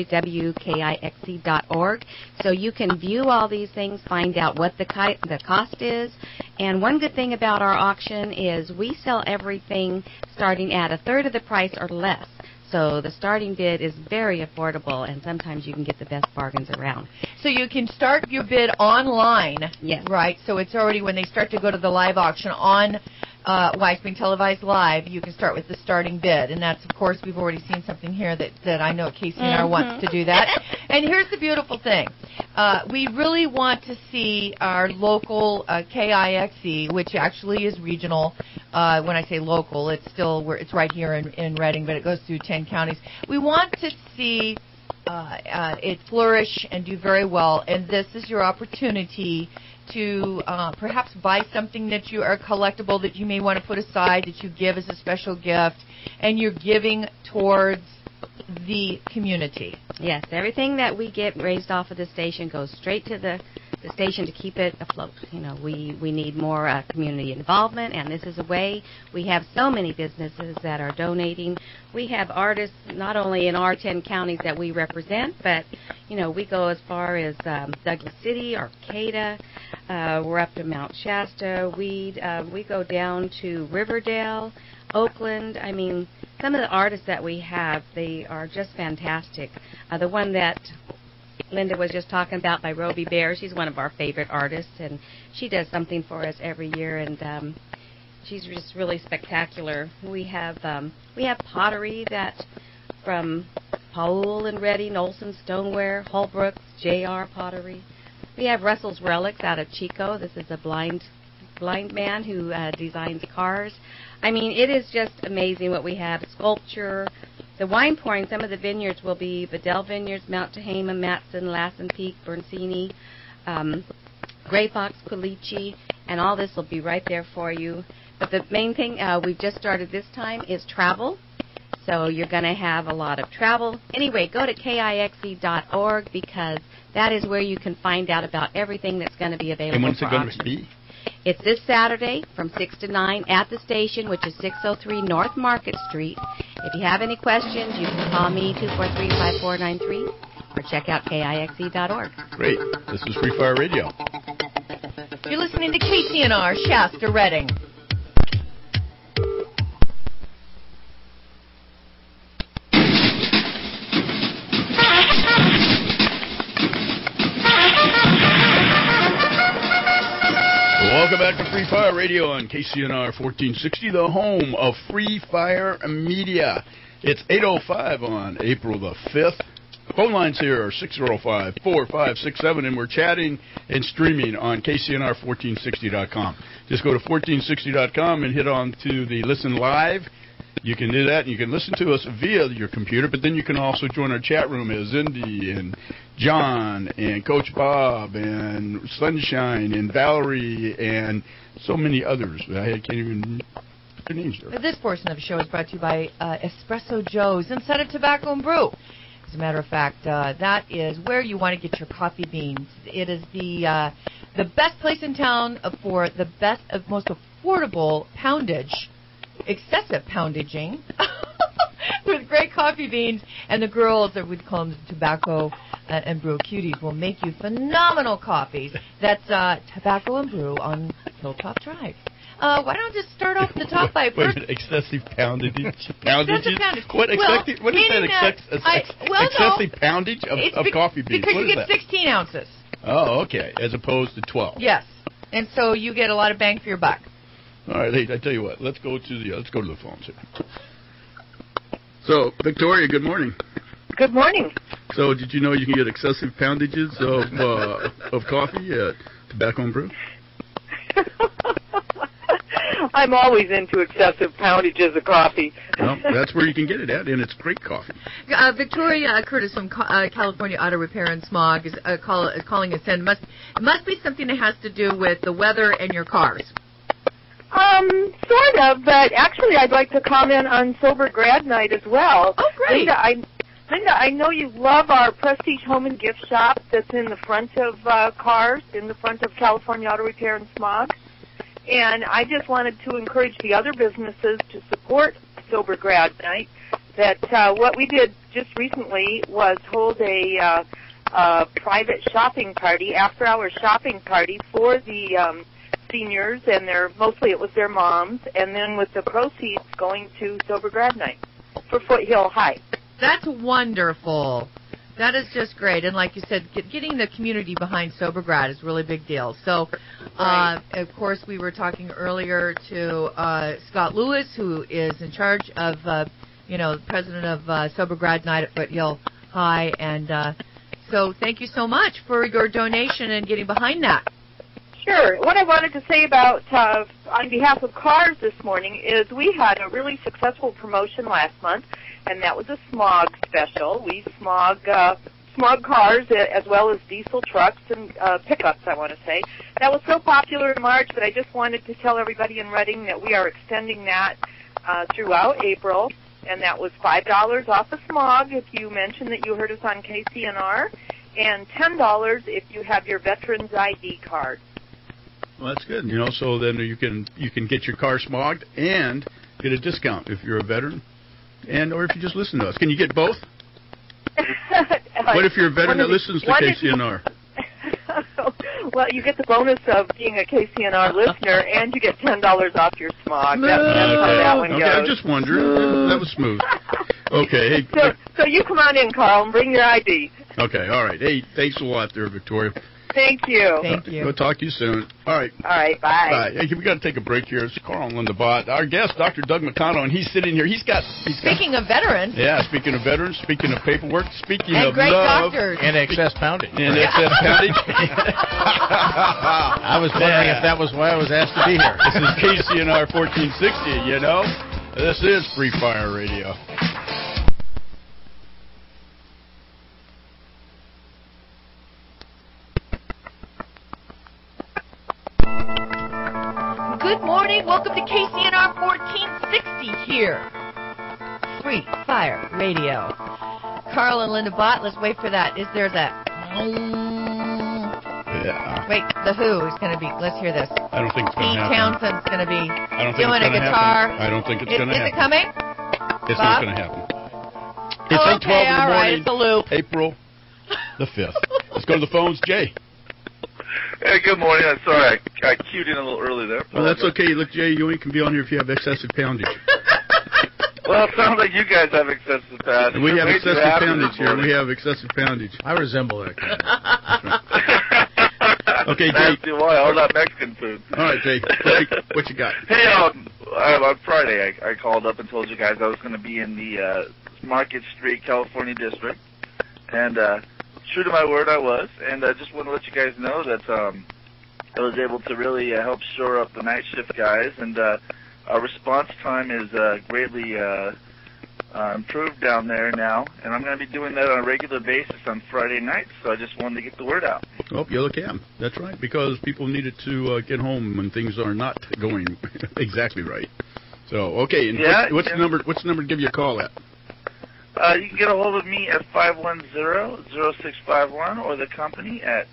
S8: www.kixe.org. So you can view all these things, find out what the cost is. And one good thing about our auction is we sell everything starting at a third of the price or less. So the starting bid is very affordable, and sometimes you can get the best bargains around.
S4: So you can start your bid online,
S8: yes,
S4: right? So it's already when they start to go to the live auction on why it's being televised live, you can start with the starting bid. And that's, of course, we've already seen something here that I know KCNR wants to do that. And here's the beautiful thing. We really want to see our local KIXE, which actually is regional. When I say local, it's right here in Reading, but it goes through 10 counties. We want to see it flourish and do very well, and this is your opportunity to perhaps buy something that you are collectible that you may want to put aside, that you give as a special gift, and you're giving towards the community.
S8: Yes, everything that we get raised off of the station goes straight to the station to keep it afloat. We need more community involvement, and this is a way. We have so many businesses that are donating. We have artists not only in our 10 counties that we represent, but we go as far as Douglas City, Arcata. We're up to Mount Shasta. We go down to Riverdale, Oakland. I mean, some of the artists that we have, they are just fantastic. The one that Linda was just talking about by Roby Bear, she's one of our favorite artists, and she does something for us every year, and she's just really spectacular. We have pottery that from Paul and Redding, Olson Stoneware, Holbrook, JR Pottery. We have Russell's Relics out of Chico. This is a blind man who designs cars. I mean, it is just amazing what we have. Sculpture. The wine pouring, some of the vineyards will be Bedell Vineyards, Mount Tehama, Matson, Lassen Peak, Berncini, Grey Fox, Quilichi, and all this will be right there for you. But the main thing we've just started this time is travel. So you're going to have a lot of travel. Anyway, go to KIXE.org because that is where you can find out about everything that's going to be available.
S2: And when's
S8: for
S2: it going
S8: auction.
S2: to be?
S8: It's this Saturday from 6 to 9 at the station, which is 603 North Market Street. If you have any questions, you can call me, 243-5493, or check out KIXE.org.
S2: Great. This is Free Fire Radio.
S4: You're listening to KCNR, Shasta, Reading.
S2: Welcome back to Free Fire Radio on KCNR 1460, the home of Free Fire Media. It's 8:05 on April the 5th. Phone lines here are 605-4567, and we're chatting and streaming on KCNR1460.com. Just go to 1460.com and hit on to the Listen Live. You can do that, and you can listen to us via your computer, but then you can also join our chat room as Indy and John and Coach Bob and Sunshine and Valerie and so many others. I can't even afternoon, sir.
S4: This portion of the show is brought to you by Espresso Joe's Instead of Tobacco and Brew. As a matter of fact, that is where you want to get your coffee beans. It is the best place in town for the best, most affordable poundage, excessive poundaging, with great coffee beans. And the girls, that we call them Tobacco and Brew Cuties, will make you phenomenal coffees. That's Tobacco and Brew on Hilltop Drive. Why don't I just start off the top by
S2: Wait a
S4: first?
S2: minute, excessive poundage?
S4: Excessive poundage.
S2: What exactly? What is that? Excessive
S4: no.
S2: poundage of coffee beans?
S4: Because
S2: What
S4: you
S2: is
S4: get
S2: that?
S4: 16 ounces.
S2: Oh, okay, as opposed to 12.
S4: Yes, and so you get a lot of bang for your buck.
S2: All right, hey, I tell you what. Let's go to the phones here. So, Victoria, good morning.
S9: Good morning.
S2: So, did you know you can get excessive poundages of coffee at Tobacco and Brew?
S9: I'm always into excessive poundages of coffee.
S2: Well, that's where you can get it at, and it's great coffee.
S4: Victoria Curtis from California Auto Repair and Smog is calling us in. It must be something that has to do with the weather and your cars.
S9: Sort of, but actually I'd like to comment on Sober Grad Night as well.
S4: Oh, great.
S9: Linda, I know you love our Prestige Home and Gift Shop that's in the front of cars, in the front of California Auto Repair and Smog. And I just wanted to encourage the other businesses to support Sober Grad Night. That what we did just recently was hold a private shopping party, after-hour shopping party for the seniors, and mostly it was their moms, and then with the proceeds going to Sober Grad Night for Foothill High.
S4: That's wonderful. That is just great. And like you said, getting the community behind Sober Grad is a really big deal. So, of course, we were talking earlier to Scott Lewis, who is in charge of, president of Sober Grad Night at Foothill High. And so thank you so much for your donation and getting behind that.
S9: Sure. What I wanted to say about, on behalf of cars this morning, is we had a really successful promotion last month, and that was a smog special. We smog cars as well as diesel trucks and pickups, I want to say. That was so popular in March that I just wanted to tell everybody in Reading that we are extending that throughout April, and that was $5 off of smog if you mention that you heard us on KCNR, and $10 if you have your Veterans ID card.
S2: Well, that's good. So then you can get your car smogged and get a discount if you're a veteran, or if you just listen to us. Can you get both? What if you're a veteran that listens to KCNR?
S9: Well, you get the bonus of being a KCNR listener, and you get $10 off your smog. That's how that one goes.
S2: Okay, I just wondered. That was smooth. Okay. Hey,
S9: so you come on in, Carl, and bring your ID.
S2: Okay, all right. Hey, thanks a lot there, Victoria.
S9: Thank you.
S4: Thank you.
S2: We'll talk to you soon. All right.
S9: All right, bye.
S2: Bye. Hey, we got to take a break here. It's Carl and Linda Bott. Our guest, Dr. Doug McConnell, and he's sitting here. He's got
S4: Speaking of veterans.
S2: Yeah, speaking of veterans, speaking of paperwork, speaking
S4: and
S2: of
S4: great
S2: love.
S4: doctors.
S3: And excess poundage.
S2: And excess poundage.
S3: I was wondering if that was why I was asked to be here.
S2: This is KCNR 1460, This is Free Fire Radio.
S4: Good morning. Welcome to KCNR 1460 here. Free Fire Radio. Carl and Linda Bott, let's wait for that. Is there that?
S2: Yeah.
S4: Wait, the Who is going to be, let's hear this.
S2: I don't think it's going
S4: Pete
S2: to happen.
S4: Townsend's going to be
S2: I don't think
S4: doing
S2: it's
S4: a
S2: gonna
S4: guitar.
S2: happen. I don't think it's going to happen.
S4: Is it coming?
S2: It's
S4: Bob?
S2: not going to happen. It's 8:12 in the
S4: all
S2: morning.
S4: right, it's a loop.
S2: April the 5th. Let's go to the phones. Jay.
S10: Hey, good morning. I'm sorry I queued in a little early there.
S2: Well, that's okay. Look, Jay, you only can be on here if you have excessive poundage.
S10: Well, it sounds like you guys have excessive poundage.
S2: We have
S10: Way too
S2: excessive
S10: happy
S2: poundage
S10: this
S2: here.
S10: morning.
S2: We have excessive poundage.
S3: I resemble that.
S2: Okay, Jay.
S10: That's why all that Mexican food.
S2: All right, Jay. What you got?
S10: Hey, on Friday I called up and told you guys I was going to be in the Market Street, California district, and true to my word, I was, and I just want to let you guys know that I was able to really help shore up the night shift guys, and our response time is greatly improved down there now, and I'm going to be doing that on a regular basis on Friday nights, so I just wanted to get the word out.
S2: Oh, yellow cab. That's right, because people needed to get home when things are not going exactly right. So, okay, and what's the number? What's the number to give you a call at?
S10: You can get a hold of me at 510-0651 or the company at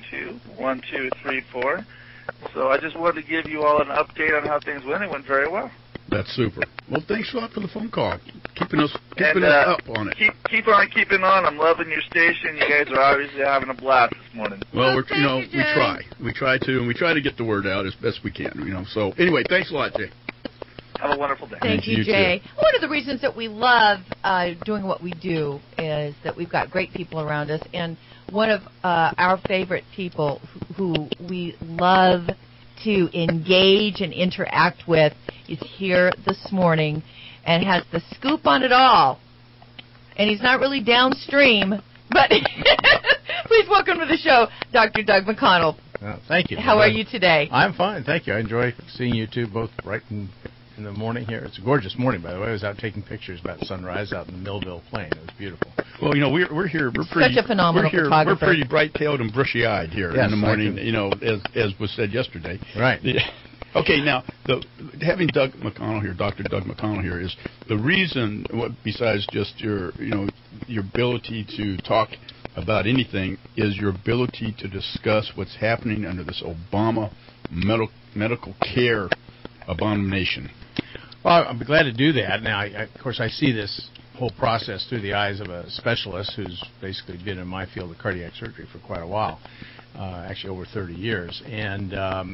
S10: 222-1234. So I just wanted to give you all an update on how things went. It went very well.
S2: That's super. Well, thanks a lot for the phone call. Keeping us up on it.
S10: Keep on keeping on. I'm loving your station. You guys are obviously having a blast this morning.
S2: Well, we try. We try to, and we try to get the word out as best we can. So anyway, thanks a lot, Jay.
S10: Have a wonderful day.
S4: Thank you, Jay.
S2: Too.
S4: One of the reasons that we love doing what we do is that we've got great people around us, and one of our favorite people who we love to engage and interact with is here this morning and has the scoop on it all. And he's not really downstream, but please welcome to the show, Dr. Doug McConnell.
S11: Thank you.
S4: How are you today?
S11: I'm fine, thank you. I enjoy seeing you two both bright in the morning here. It's a gorgeous morning, by the way. I was out taking pictures about sunrise out in the Millville Plain. It was beautiful.
S2: Well, we're here. We're pretty,
S4: such a phenomenal photographer.
S2: We're pretty bright-tailed and bushy-eyed here in the morning. As was said yesterday.
S11: Right.
S2: Okay. Now, having Doug McConnell here, Dr. Doug McConnell here, is the reason. Besides just your ability to talk about anything, is your ability to discuss what's happening under this Obama medical care abomination.
S11: Well, I'm glad to do that. Now, of course, I see this whole process through the eyes of a specialist who's basically been in my field of cardiac surgery for quite a while, actually over 30 years. And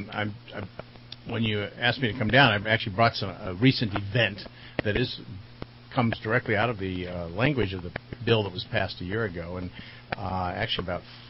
S11: when you asked me to come down, I've actually brought a recent event that comes directly out of the language of the bill that was passed a year ago. And actually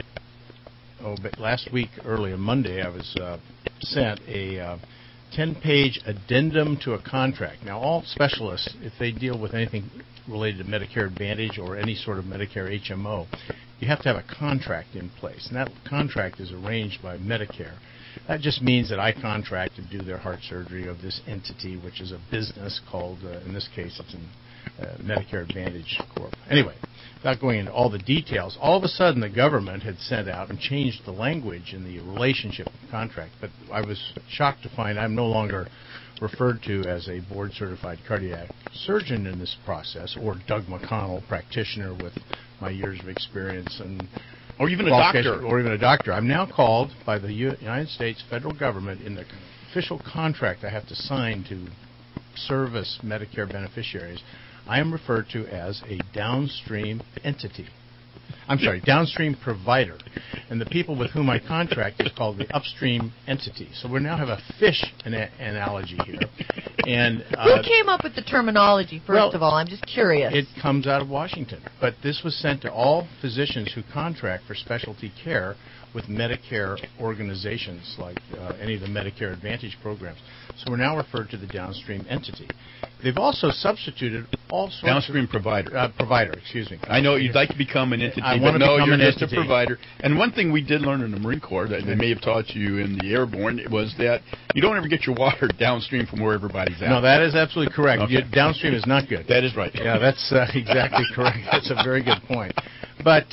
S11: but last week, early on Monday, I was sent a 10-page addendum to a contract. Now, all specialists, if they deal with anything related to Medicare Advantage or any sort of Medicare HMO, you have to have a contract in place, and that contract is arranged by Medicare. That just means that I contract to do their heart surgery of this entity, which is a business called, in this case, it's Medicare Advantage Corp. Anyway, without going into all the details, all of a sudden the government had sent out and changed the language in the relationship of the contract. But I was shocked to find I'm no longer referred to as a board-certified cardiac surgeon in this process, or Doug McConnell, practitioner with my years of experience,
S2: or even a doctor.
S11: Or even a doctor. I'm now called by the United States federal government in the official contract I have to sign to service Medicare beneficiaries. I am referred to as a downstream entity. I'm sorry, downstream provider. And the people with whom I contract is called the upstream entity. So we now have a fish analogy here. And
S4: who came up with the terminology, first of all? I'm just curious.
S11: It comes out of Washington. But this was sent to all physicians who contract for specialty care with Medicare organizations, like any of the Medicare Advantage programs. So we're now referred to the downstream entity. They've also substituted all sorts
S2: downstream provider.
S11: Provider, excuse me.
S2: I know you'd like to become an entity, but no, you're just a provider. And one thing we did learn in the Marine Corps that they may have taught you in the Airborne was that you don't ever get your water downstream from where everybody's at.
S11: No, that is absolutely correct.
S2: Okay.
S11: Downstream is not good.
S2: That is right.
S11: Yeah, that's exactly correct. That's a very good point. But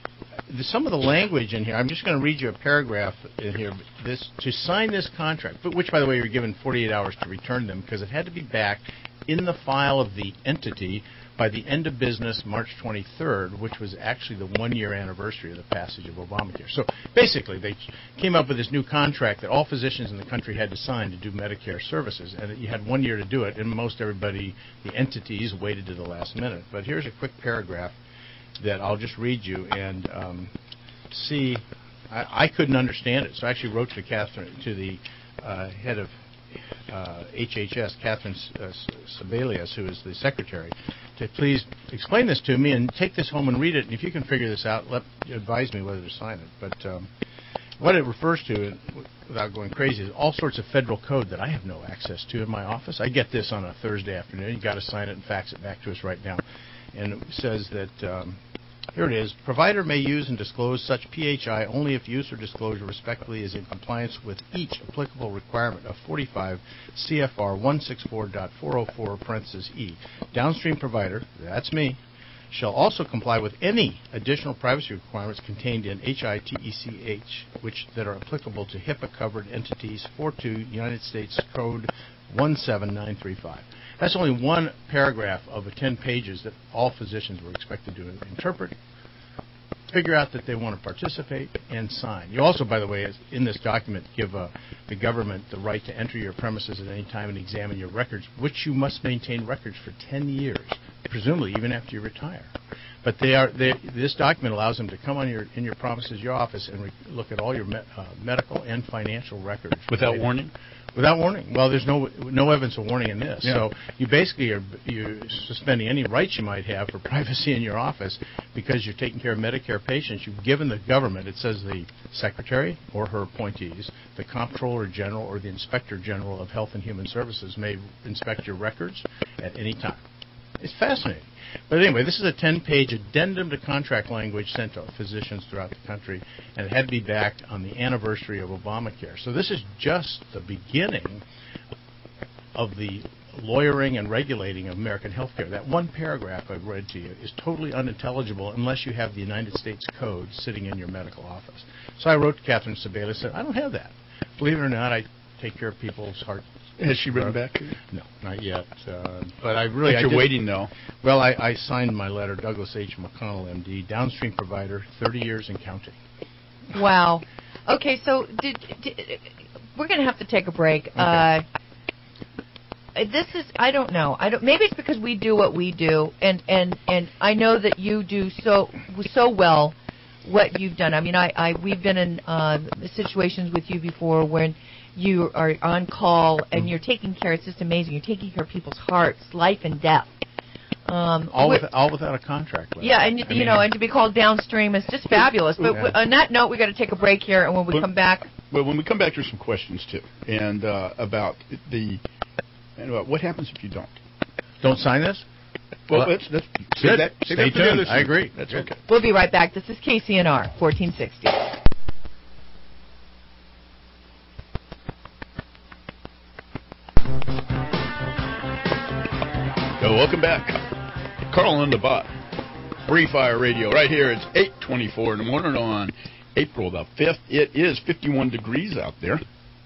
S11: some of the language in here, I'm just going to read you a paragraph in here. To sign this contract, which, by the way, you're given 48 hours to return them because it had to be back in the file of the entity by the end of business March 23rd, which was actually the one-year anniversary of the passage of Obamacare. So basically, they came up with this new contract that all physicians in the country had to sign to do Medicare services, and you had 1 year to do it, and most everybody, the entities, waited to the last minute. But here's a quick paragraph that I'll just read you and see. I couldn't understand it, so I actually wrote to the head of HHS, Catherine Sebelius, who is the secretary, to please explain this to me and take this home and read it. And if you can figure this out, advise me whether to sign it. But what it refers to, without going crazy, is all sorts of federal code that I have no access to in my office. I get this on a Thursday afternoon. You've got to sign it and fax it back to us right now. And it says that, here it is, provider may use and disclose such PHI only if use or disclosure respectively is in compliance with each applicable requirement of 45 CFR 164.404(e). Downstream provider, that's me, shall also comply with any additional privacy requirements contained in HITECH, that are applicable to HIPAA-covered entities, 42 United States Code 17935. That's only one paragraph of the 10 pages that all physicians were expected to interpret, figure out that they want to participate, and sign. You also, by the way, in this document, give the government the right to enter your premises at any time and examine your records, which you must maintain records for 10 years, presumably even after you retire. But this document allows them to come in your premises, your office, and look at all your medical and financial records.
S2: Without warning?
S11: Without warning. Well, there's no evidence of warning in this. Yeah. So you basically are suspending any rights you might have for privacy in your office because you're taking care of Medicare patients. You've given the government, it says the secretary or her appointees, the comptroller general or the inspector general of Health and Human Services may inspect your records at any time. It's fascinating. But anyway, this is a 10-page addendum to contract language sent to physicians throughout the country, and it had to be backed on the anniversary of Obamacare. So this is just the beginning of the lawyering and regulating of American health care. That one paragraph I've read to you is totally unintelligible unless you have the United States Code sitting in your medical office. So I wrote to Catherine Sebelius and said, I don't have that. Believe it or not, I take care of people's heart.
S2: Has she written back?
S11: No, not yet. But I really...
S2: But you're waiting, though.
S11: Well, I signed my letter, Douglas H. McConnell, M.D., downstream provider, 30 years and counting.
S4: Wow. Okay, so we're going to have to take a break.
S11: Okay.
S4: This is, I don't know. Maybe it's because we do what we do, and I know that you do so well what you've done. I mean, we've been in situations with you before when you are on call and you're taking care. It's just amazing. You're taking care of people's hearts, life and death.
S11: All without a contract.
S4: Yeah, and and to be called downstream is just fabulous. But on that note, we got to take a break here, and when we come back,
S2: when we come back, there's some questions too, and about what happens if you don't
S11: sign this.
S2: Well, let's
S11: stay tuned. I agree.
S2: That's okay.
S4: We'll be right back. This is KCNR 1460.
S2: Welcome back. Carl and the Bot. Free Fire Radio. Right here. It's 8:24 in the morning on April the 5th. It is 51 degrees out there.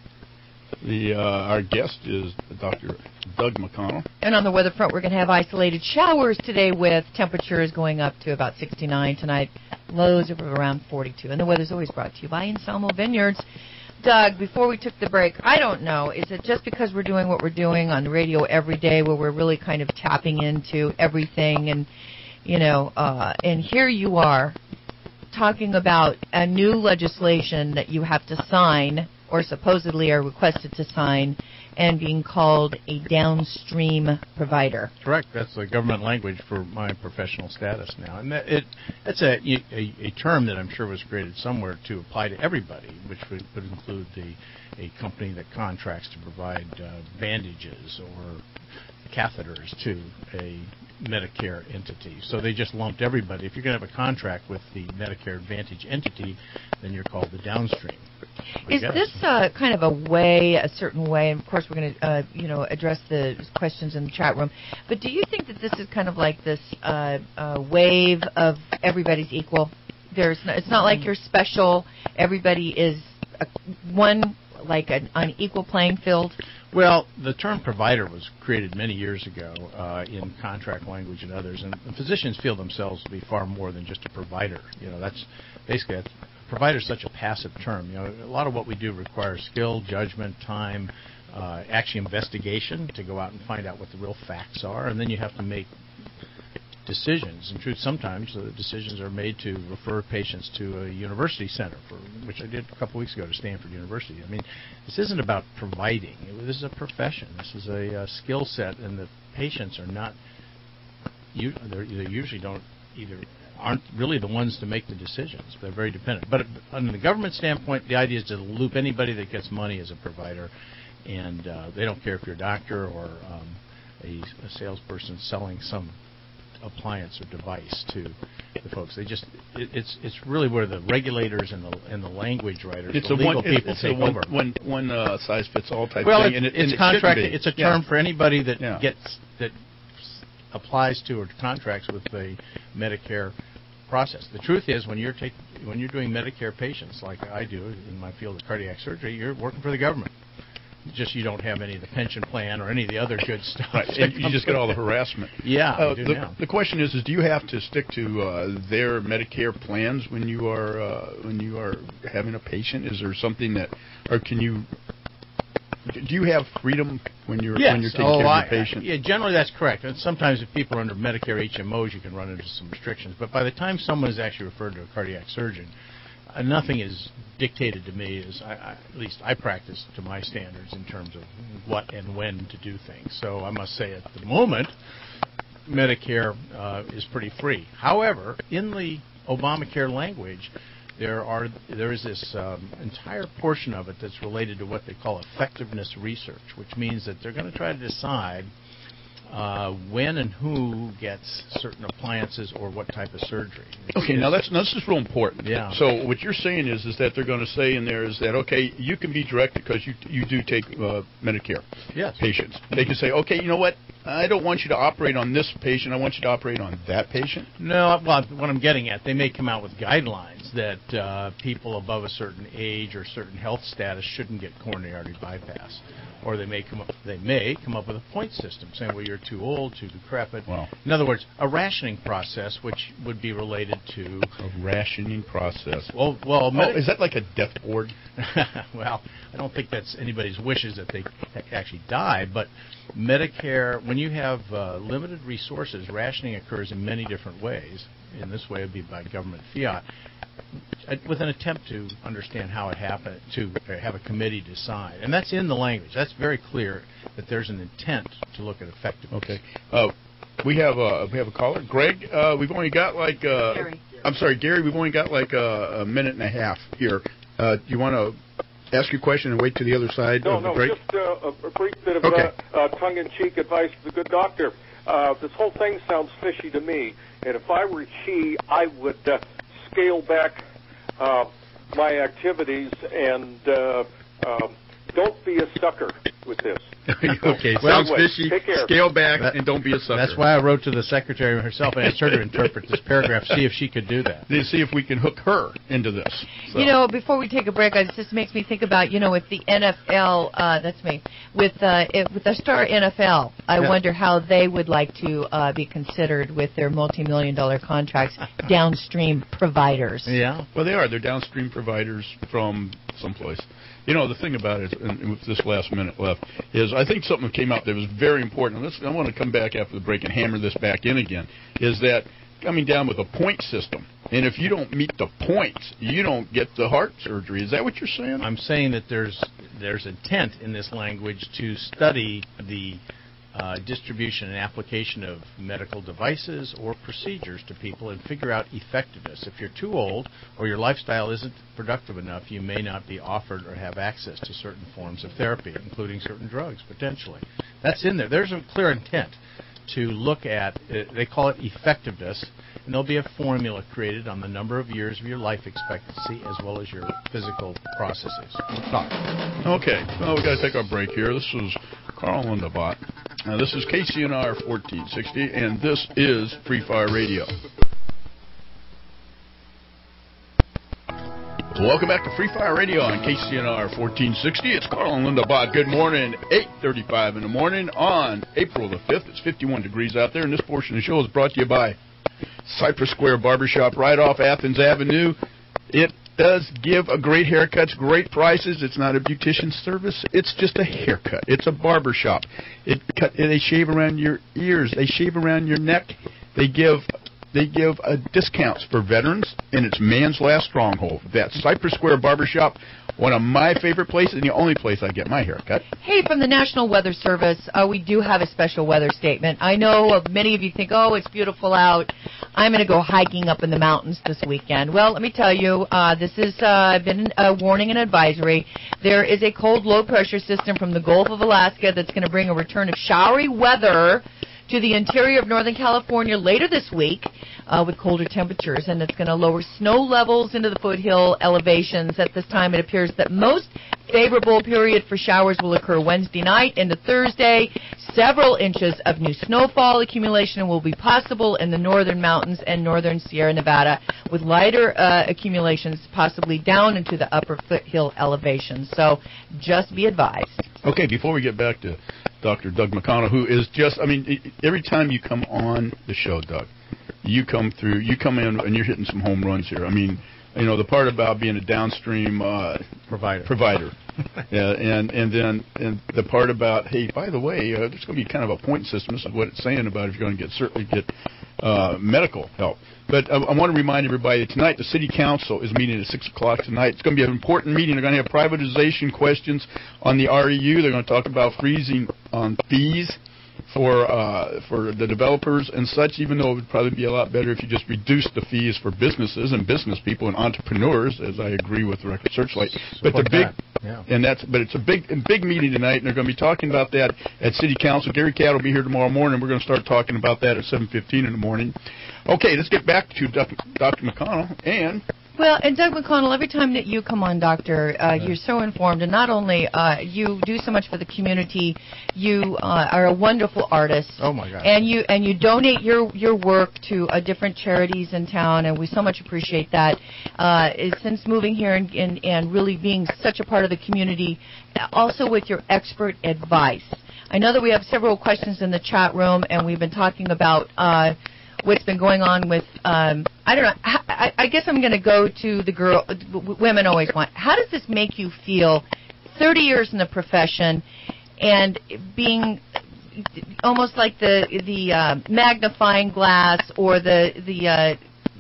S2: Our guest is Dr. Doug McConnell.
S4: And on the weather front, we're going to have isolated showers today with temperatures going up to about 69 tonight. Lows of around 42. And the weather's always brought to you by Anselmo Vineyards. Doug, before we took the break, I don't know, is it just because we're doing what we're doing on the radio every day where we're really kind of tapping into everything and, and here you are talking about a new legislation that you have to sign or supposedly are requested to sign and being called a downstream provider.
S11: Correct. That's the government language for my professional status now. And that's a term that I'm sure was created somewhere to apply to everybody, which would include a company that contracts to provide bandages or catheters to a Medicare entity. So they just lumped everybody. If you're going to have a contract with the Medicare Advantage entity, then you're called the downstream.
S4: Is this kind of a certain way, and of course we're going to, address the questions in the chat room, but do you think that this is kind of like this wave of everybody's equal? It's not like you're special, everybody is an equal playing field?
S11: Well, the term provider was created many years ago in contract language and others, and physicians feel themselves to be far more than just a provider. That's basically provider is such a passive term. A lot of what we do requires skill, judgment, time, actually investigation to go out and find out what the real facts are, and then you have to make decisions. In truth, sometimes the decisions are made to refer patients to a university center, which I did a couple weeks ago to Stanford University. I mean, this isn't about providing. This is a profession. This is a skill set, and the patients are not. They usually aren't really the ones to make the decisions. They're very dependent. But on the government standpoint, the idea is to loop anybody that gets money as a provider, and they don't care if you're a doctor or a salesperson selling some appliance or device to the folks. It's really where the regulators and the language writers, the legal people take over.
S2: One size fits all type
S11: thing.
S2: And
S11: it's contract. It's a term for anybody that applies to or contracts with the Medicare process. The truth is, when you're doing Medicare patients, like I do in my field of cardiac surgery, you're working for the government. Just you don't have any of the pension plan or any of the other good stuff.
S2: Right. And you just get all the harassment.
S11: Yeah.
S2: The question is do you have to stick to their Medicare plans when you are having a patient? Is there something that, or do you have freedom when you're taking care of your patient?
S11: Yeah, generally that's correct. And sometimes if people are under Medicare HMOs, you can run into some restrictions. But by the time someone is actually referred to a cardiac surgeon, nothing is dictated to me. At least I practice to my standards in terms of what and when to do things. So I must say at the moment, Medicare is pretty free. However, in the Obamacare language, there is this entire portion of it that's related to what they call effectiveness research, which means that they're going to try to decide when and who gets certain appliances or what type of surgery.
S2: Okay, now that's just real important.
S11: Yeah.
S2: So what you're saying is that they're going to say in there is that, okay, you can be directed because you do take Medicare patients. They can say, okay, you know what? I don't want you to operate on this patient. I want you to operate on that patient.
S11: No, well, what I'm getting at, they may come out with guidelines that people above a certain age or certain health status shouldn't get coronary artery bypass. Or they may come up with a point system saying, well, you're too old, too decrepit.
S2: Wow.
S11: In other words, a rationing process, which would be related to
S2: a rationing process.
S11: Well,
S2: is that like a death board?
S11: Well, I don't think that's anybody's wishes that they actually die, but Medicare, when you have limited resources, rationing occurs in many different ways. In this way, it would be by government fiat, with an attempt to understand how it happened, to have a committee decide. And that's in the language. That's very clear that there's an intent to look at effectiveness.
S2: Okay. We have a caller. Greg, we've only got like...
S4: Gary.
S2: I'm sorry, Gary, we've only got like a minute and a half here. Do you want to ask your question and wait to the other side of the break?
S12: Just a brief bit of tongue-in-cheek advice to the good doctor. This whole thing sounds fishy to me, and if I were he, I would scale back my activities and don't be a sucker with this.
S2: Okay, sounds fishy.
S12: Take care.
S2: Scale back and don't be a sucker.
S11: That's why I wrote to the secretary herself and asked her to interpret this paragraph, see if she could do that.
S2: See if we can hook her into this. So.
S4: You know, before we take a break, it just makes me think about, with the NFL, that's me, with the star NFL, I wonder how they would like to be considered with their multi-million-dollar contracts, downstream providers.
S11: Yeah.
S2: Well, they are. They're downstream providers from someplace. The thing about it, and with this last minute left, is I think something came out that was very important. I want to come back after the break and hammer this back in again, is that coming down with a point system. And if you don't meet the points, you don't get the heart surgery. Is that what you're saying?
S11: I'm saying that there's intent in this language to study the distribution and application of medical devices or procedures to people and figure out effectiveness. If you're too old or your lifestyle isn't productive enough, you may not be offered or have access to certain forms of therapy, including certain drugs, potentially. That's in there. There's a clear intent to look at, they call it effectiveness, and there'll be a formula created on the number of years of your life expectancy as well as your physical processes.
S2: Okay, well, we got to take our break here. This is Carl Lundabot. This is KCNR 1460, and this is Free Fire Radio. Welcome back to Free Fire Radio on KCNR 1460. It's Carl and Linda Bott. Good morning, 8:35 in the morning on April the 5th. It's 51 degrees out there, and this portion of the show is brought to you by Cypress Square Barbershop right off Athens Avenue. It does give a great haircuts, great prices. It's not a beautician service. It's just a haircut. It's a barbershop. They shave around your ears. They shave around your neck. They give discounts for veterans, and it's man's last stronghold. That's Cypress Square Barbershop, one of my favorite places, and the only place I get my hair cut.
S4: Hey, from the National Weather Service, we do have a special weather statement. I know many of you think, it's beautiful out. I'm going to go hiking up in the mountains this weekend. Well, let me tell you, this has been a warning and advisory. There is a cold low-pressure system from the Gulf of Alaska that's going to bring a return of showery weather to the interior of Northern California later this week with colder temperatures, and it's going to lower snow levels into the foothill elevations. At this time, it appears that most favorable period for showers will occur Wednesday night into Thursday. Several inches of new snowfall accumulation will be possible in the northern mountains and northern Sierra Nevada, with lighter accumulations possibly down into the upper foothill elevations. So just be advised.
S2: Okay, before we get back to Dr. Doug McConnell, who is just, I mean, every time you come on the show, Doug, you come in and you're hitting some home runs here. I mean, you know, the part about being a downstream provider. Yeah, and the part about, hey, by the way, there's going to be kind of a point system. This is what it's saying about if you're going to certainly get medical help. But I want to remind everybody that tonight the City Council is meeting at 6 o'clock tonight. It's going to be an important meeting. They're going to have privatization questions on the REU. They're going to talk about freezing on fees for the developers and such, even though it would probably be a lot better if you just reduced the fees for businesses and business people and entrepreneurs, as I agree with Record Searchlight. But it's a big meeting tonight, and they're going to be talking about that at City Council. Gary Catt will be here tomorrow morning. We're going to start talking about that at 7:15 in the morning. Okay, let's get back to Dr. McConnell and.
S4: Well, and Doug McConnell, every time that you come on, Doctor, you're so informed, and not only you do so much for the community, you are a wonderful artist.
S11: Oh my God!
S4: And you donate your work to different charities in town, and we so much appreciate that. Since moving here and really being such a part of the community, also with your expert advice. I know that we have several questions in the chat room, and we've been talking about. What's been going on with, I don't know, I guess I'm going to go to the women always want. How does this make you feel 30 years in the profession and being almost like the magnifying glass or the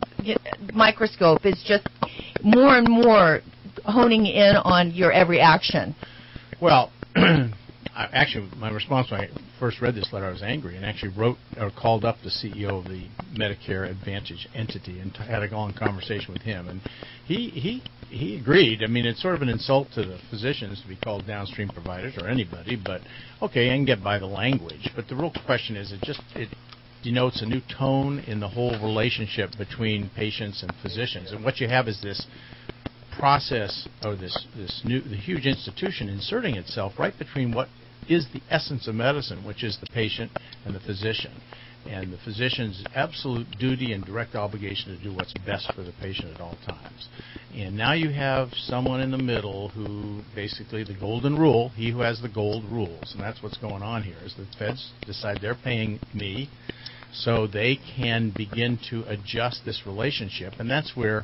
S4: microscope is just more and more honing in on your every action?
S11: Well, actually, my response when I first read this letter, I was angry and actually called up the CEO of the Medicare Advantage entity and had a long conversation with him. And he agreed. I mean, it's sort of an insult to the physicians to be called downstream providers or anybody, but okay, I can get by the language. But the real question is, it denotes a new tone in the whole relationship between patients and physicians. And what you have is this process or the huge institution inserting itself right between what is the essence of medicine, which is the patient and the physician, and the physician's absolute duty and direct obligation to do what's best for the patient at all times. And now you have someone in the middle who basically the golden rule, he who has the gold rules, and that's what's going on here, is the feds decide they're paying me so they can begin to adjust this relationship, and that's where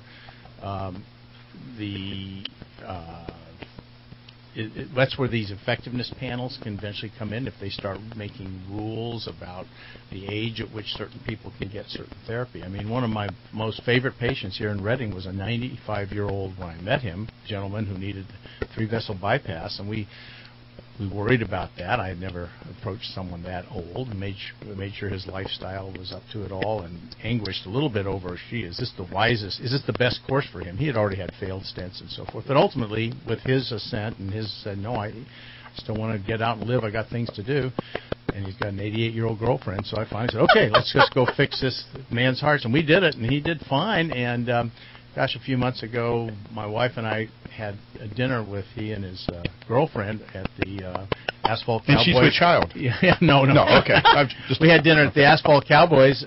S11: that's where these effectiveness panels can eventually come in if they start making rules about the age at which certain people can get certain therapy. I mean, one of my most favorite patients here in Redding was a 95-year-old, when I met him, gentleman who needed 3-vessel bypass, and we worried about that. I had never approached someone that old and made sure his lifestyle was up to it all, and anguished a little bit over, is this the best course for him? He had already had failed stents and so forth. But ultimately, with his assent and his said, no, I still want to get out and live. I got things to do. And he's got an 88-year-old girlfriend. So I finally said, okay, let's just go fix this man's hearts. And we did it, and he did fine. And a few months ago, my wife and I had a dinner with he and his girlfriend at the Asphalt Cowboys.
S2: And she's with child.
S11: Yeah, no, okay.
S2: We
S11: had dinner at the Asphalt Cowboys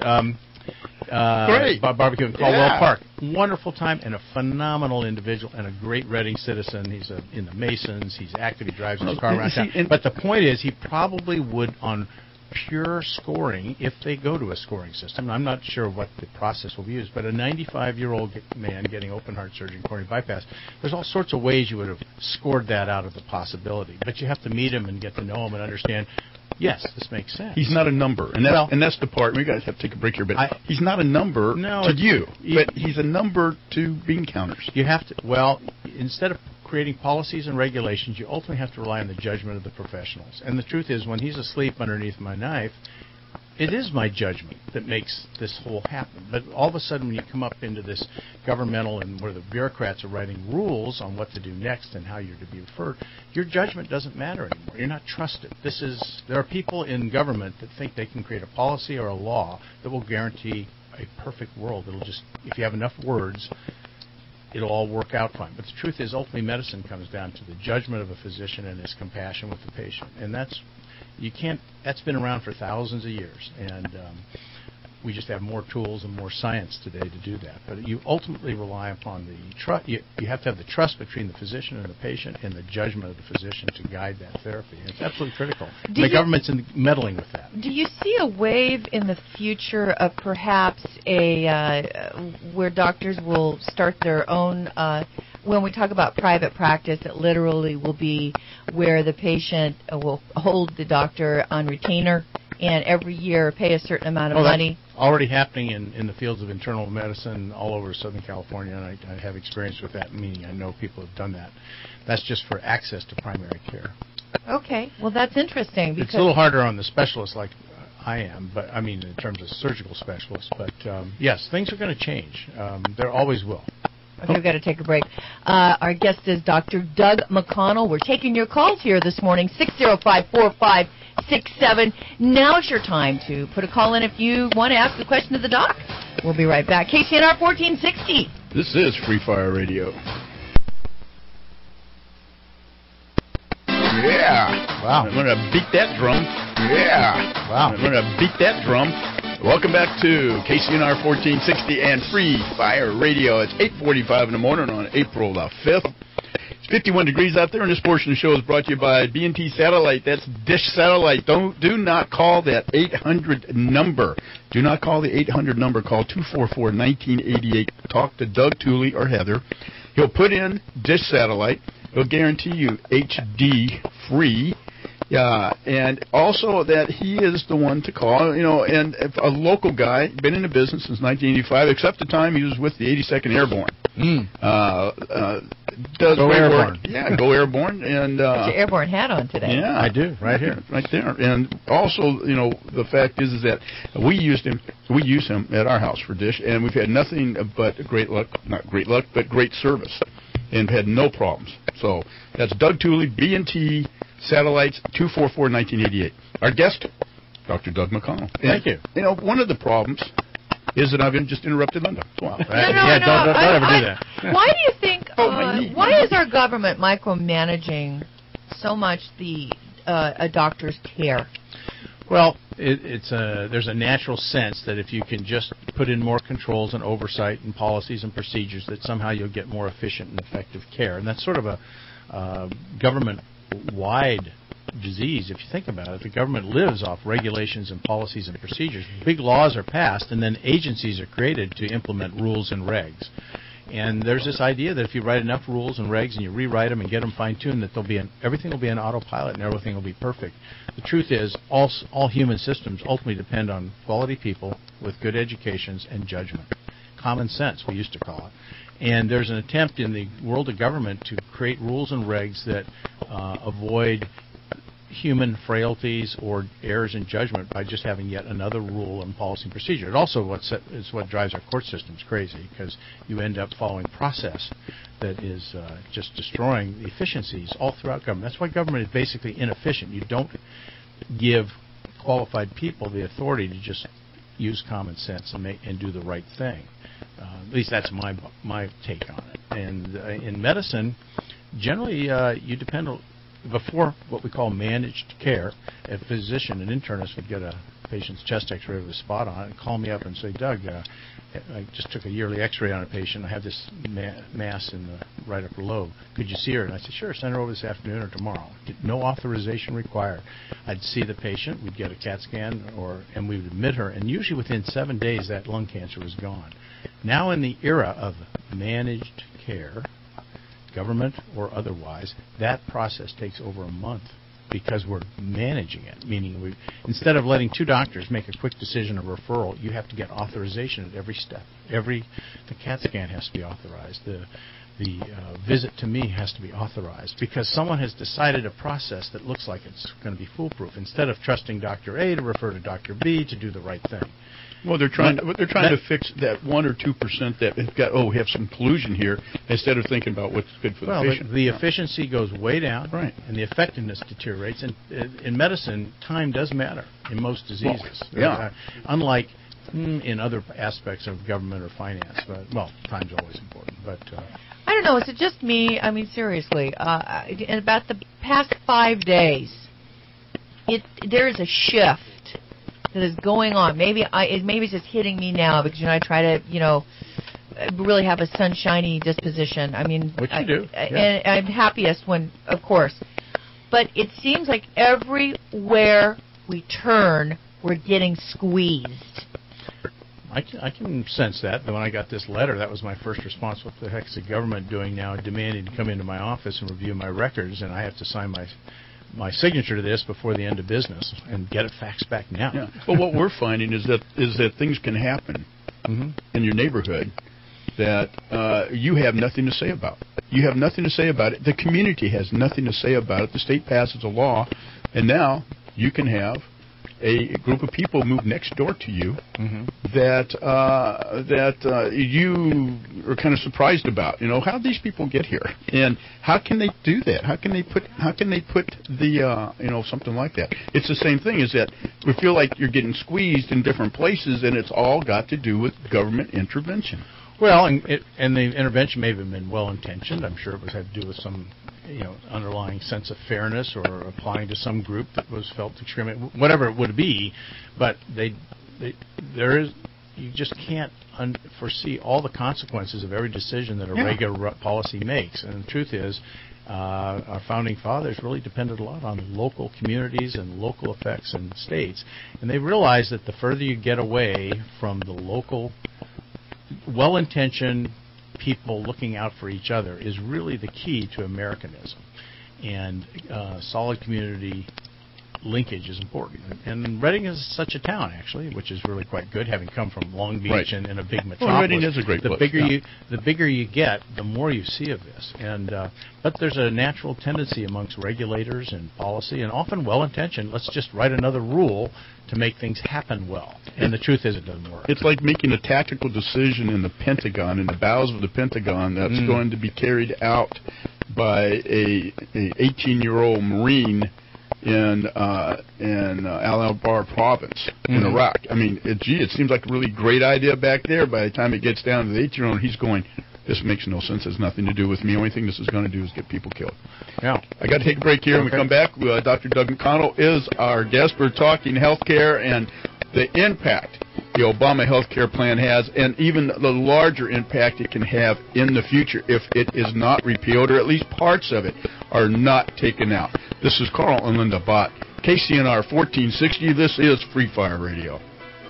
S2: great
S11: barbecue in Caldwell Park. Wonderful time, and a phenomenal individual and a great Reading citizen. He's in the Masons. He's active. He drives his car around town. But the point is, he probably would on pure scoring if they go to a scoring system. I'm not sure what the process will be used, but a 95-year-old man getting open heart surgery and coronary bypass, there's all sorts of ways you would have scored that out of the possibility. But you have to meet him and get to know him and understand, yes, this makes sense.
S2: He's not a number, and that's the part. We guys have to take a break here, but he's not a number to you, but he's a number to bean counters.
S11: You have to, instead of creating policies and regulations, you ultimately have to rely on the judgment of the professionals. And the truth is, when he's asleep underneath my knife, it is my judgment that makes this whole happen. But all of a sudden, when you come up into this governmental and where the bureaucrats are writing rules on what to do next and how you're to be referred, your judgment doesn't matter anymore. You're not trusted. There are people in government that think they can create a policy or a law that will guarantee a perfect world. It'll just, if you have enough words, it'll all work out fine. But the truth is, ultimately, medicine comes down to the judgment of a physician and his compassion with the patient. And that's, You can't. That's been around for thousands of years, and we just have more tools and more science today to do that. But you ultimately rely upon the trust. You have to have the trust between the physician and the patient, and the judgment of the physician to guide that therapy. And it's absolutely critical. The government's meddling with that.
S4: Do you see a wave in the future of perhaps where doctors will start their own? When we talk about private practice, it literally will be where the patient will hold the doctor on retainer and every year pay a certain amount of money.
S11: That's already happening in the fields of internal medicine all over Southern California, and I have experience with that, meaning I know people have done that. That's just for access to primary care.
S4: Okay, well, that's interesting. Because
S11: it's a little harder on the specialists like I am, but I mean in terms of surgical specialists. But yes, things are going to change. There always will.
S4: Okay, we've got to take a break. Our guest is Dr. Doug McConnell. We're taking your calls here this morning, 605-4567. Now's your time to put a call in if you want to ask a question to the doc. We'll be right back. KCNR 1460.
S2: This is Free Fire Radio. Yeah.
S11: Wow.
S2: I'm going to beat that drum. Yeah.
S11: Wow.
S2: I'm going to beat that drum. Welcome back to KCNR 1460 and Free Fire Radio. It's 8:45 in the morning on April the 5th. It's 51 degrees out there, and this portion of the show is brought to you by B&T Satellite. That's Dish Satellite. Do not call that 800 number. Do not call the 800 number. Call 244-1988. Talk to Doug Tooley or Heather. He'll put in Dish Satellite. He'll guarantee you HD free. Yeah, and also that he is the one to call, and a local guy, been in the business since 1985, except the time he was with the 82nd Airborne. Does
S11: Go Airborne.
S2: Work. Yeah, Go Airborne. And
S4: got your airborne hat on today.
S2: Yeah,
S11: I do, right here.
S2: Right there. And also, the fact is that we use him at our house for Dish, and we've had nothing but not great luck, but great service, and had no problems. So that's Doug Tooley, B&T Satellites, 244-1988. Our guest, Dr. Doug McConnell.
S11: Thank you.
S2: One of the problems is that I've just interrupted Linda.
S11: Wow.
S4: No,
S11: don't ever do that.
S4: Why do you think? Why is our government micromanaging so much a doctor's care?
S11: Well, there's a natural sense that if you can just put in more controls and oversight and policies and procedures, that somehow you'll get more efficient and effective care. And that's sort of a government-wide disease, if you think about it. The government lives off regulations and policies and procedures. Big laws are passed, and then agencies are created to implement rules and regs. And there's this idea that if you write enough rules and regs and you rewrite them and get them fine-tuned, that everything will be on autopilot and everything will be perfect. The truth is, all human systems ultimately depend on quality people with good educations and judgment. Common sense, we used to call it. And there's an attempt in the world of government to create rules and regs that avoid human frailties or errors in judgment by just having yet another rule and policy and procedure. It also is what drives our court systems crazy, because you end up following process that is just destroying the efficiencies all throughout government. That's why government is basically inefficient. You don't give qualified people the authority to just use common sense and do the right thing. At least that's my take on it. And in medicine, generally you depend on, before what we call managed care, a physician, an internist, would get a patient's chest X-ray with a spot on it and call me up and say, Doug, I just took a yearly X-ray on a patient. I have this mass in the right upper lobe. Could you see her? And I said, sure, send her over this afternoon or tomorrow. No authorization required. I'd see the patient. We'd get a CAT scan, and we would admit her. And usually within 7 days, that lung cancer was gone. Now in the era of managed care, government or otherwise, that process takes over a month because we're managing it, meaning instead of letting two doctors make a quick decision or referral, you have to get authorization at every step. The CAT scan has to be authorized. The visit to me has to be authorized because someone has decided a process that looks like it's going to be foolproof instead of trusting Dr. A to refer to Dr. B to do the right thing.
S2: Well, they're trying to fix that 1 or 2% that we have some collusion here, instead of thinking about what's good for the patient.
S11: The efficiency goes way down,
S2: right,
S11: and the effectiveness deteriorates. And in medicine, time does matter in most diseases. Unlike in other aspects of government or finance, time's always important. But
S4: I don't know. Is it just me? I mean, seriously, in about the past 5 days, there is a shift that is going on. Maybe it's just hitting me now because I try to really have a sunshiny disposition. I mean,
S11: which you do,
S4: and I'm happiest when, of course. But it seems like everywhere we turn, we're getting squeezed.
S11: I can sense that. When I got this letter, that was my first response. What the heck is the government doing now, demanding to come into my office and review my records, and I have to sign my signature to this before the end of business and get it faxed back now.
S2: Yeah. Well, what we're finding is that things can happen in your neighborhood that you have nothing to say about. You have nothing to say about it. The community has nothing to say about it. The state passes a law, and now you can have a group of people move next door to you that you are kind of surprised about. How did these people get here, and how can they do that? How can they put the something like that? It's the same thing. Is that we feel like you're getting squeezed in different places, and it's all got to do with government intervention.
S11: Well, and the intervention may have been well-intentioned. I'm sure it had to do with some underlying sense of fairness or applying to some group that was felt to discriminate, whatever it would be. But you just can't foresee all the consequences of every decision that a regular policy makes. And the truth is, our founding fathers really depended a lot on local communities and local effects in states. And they realized that the further you get away from the local, well-intentioned people looking out for each other is really the key to Americanism. And solid community linkage is important. And Reading is such a town, actually, which is really quite good, having come from Long Beach and a big metropolis.
S2: Well, Reading is a great place.
S11: The bigger you get, the more you see of this. And but there's a natural tendency amongst regulators and policy, and often well-intentioned, let's just write another rule to make things happen well. And the truth is, it doesn't work.
S2: It's like making a tactical decision in the Pentagon, in the bowels of the Pentagon, that's going to be carried out by a 18-year-old Marine in Al-Anbar province in Iraq. I mean, it seems like a really great idea back there. By the time it gets down to the 18-year-old, he's going, this makes no sense. It has nothing to do with me. The only thing this is going to do is get people killed.
S11: Yeah.
S2: I got to take a break here. When we come back, Dr. Doug McConnell is our guest. We're talking healthcare and the impact the Obama health care plan has, and even the larger impact it can have in the future if it is not repealed, or at least parts of it are not taken out. This is Carl and Linda Bott, KCNR 1460. This is Free Fire Radio.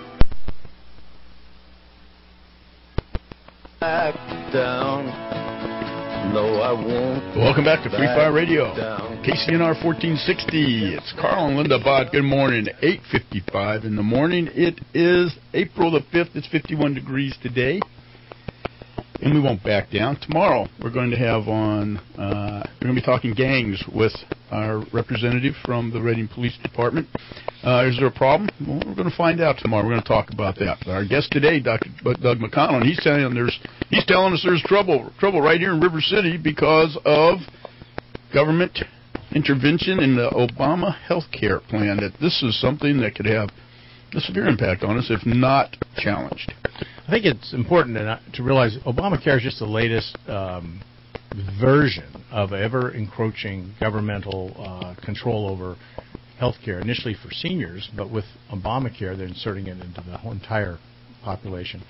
S13: Back down. No, I won't.
S2: Welcome back to Free Fire Radio, KCNR 1460. It's Carl and Linda Bott. Good morning. 8:55 in the morning. It is April the 5th. It's 51 degrees today, and we won't back down. Tomorrow we're going to have on. We're going to be talking gangs with our representative from the Reading Police Department. Is there a problem? Well, we're going to find out tomorrow. We're going to talk about that. Our guest today, Dr. Doug McConnell, and he's telling us there's trouble right here in River City because of government intervention in the Obama health care plan. That this is something that could have a severe impact on us if not challenged.
S11: I think it's important to realize Obamacare is just the latest version of ever-encroaching governmental control over health care, initially for seniors, but with Obamacare, they're inserting it into the whole entire population.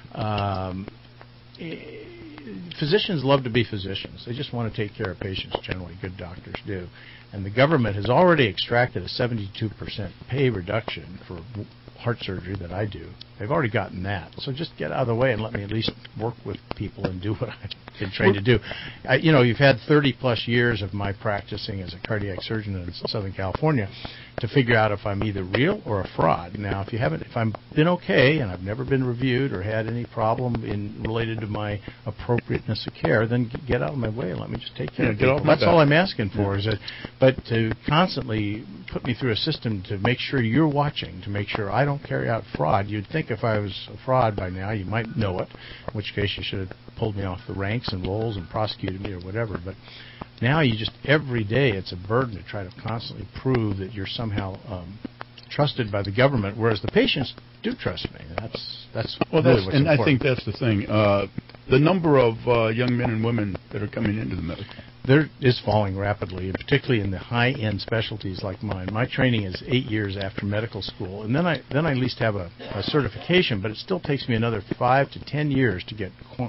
S11: Physicians love to be physicians. They just want to take care of patients, generally. Good doctors do. And the government has already extracted a 72% pay reduction for heart surgery that I do. They've already gotten that. So just get out of the way and let me at least work with people and do what I've been trained to do. You've had 30-plus years of my practicing as a cardiac surgeon in Southern California to figure out if I'm either real or a fraud. Now, if I've been okay and I've never been reviewed or had any problem related to my appropriateness of care, then get out of my way and let me just take care of people. That's all I'm asking for. But to constantly put me through a system to make sure you're watching, to make sure I don't carry out fraud. You'd think if I was a fraud by now, you might know it, in which case you should have pulled me off the ranks and rolls and prosecuted me or whatever. But now every day it's a burden to try to constantly prove that you're somehow trusted by the government, whereas the patients do trust me. That's really what's important.
S2: I think that's the thing. The number of young men and women that are coming into the
S11: there is falling rapidly, and particularly in the high-end specialties like mine. My training is 8 years after medical school, and then I at least have a certification, but it still takes me another 5 to 10 years to get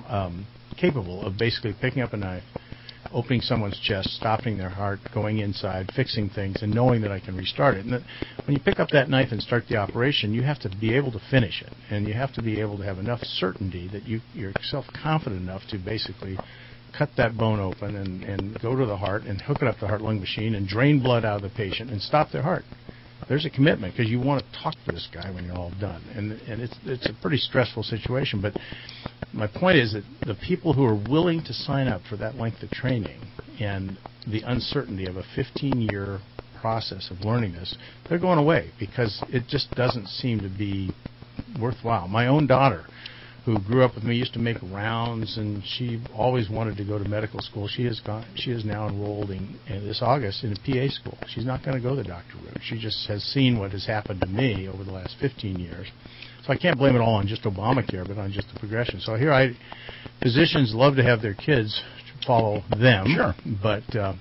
S11: capable of basically picking up a knife, opening someone's chest, stopping their heart, going inside, fixing things, and knowing that I can restart it. And when you pick up that knife and start the operation, you have to be able to finish it, and you have to be able to have enough certainty that you're self-confident enough to basically cut that bone open and go to the heart and hook it up to the heart-lung machine and drain blood out of the patient and stop their heart. There's a commitment because you want to talk to this guy when you're all done, and it's a pretty stressful situation. But my point is that the people who are willing to sign up for that length of training and the uncertainty of a 15-year process of learning this, they're going away because it just doesn't seem to be worthwhile. My own daughter, who grew up with me, used to make rounds, and she always wanted to go to medical school. She is now enrolled in this August in a PA school. She's not going to go the doctor route. She just has seen what has happened to me over the last 15 years. So I can't blame it all on just Obamacare, but on just the progression. So here, physicians love to have their kids follow them. Sure. But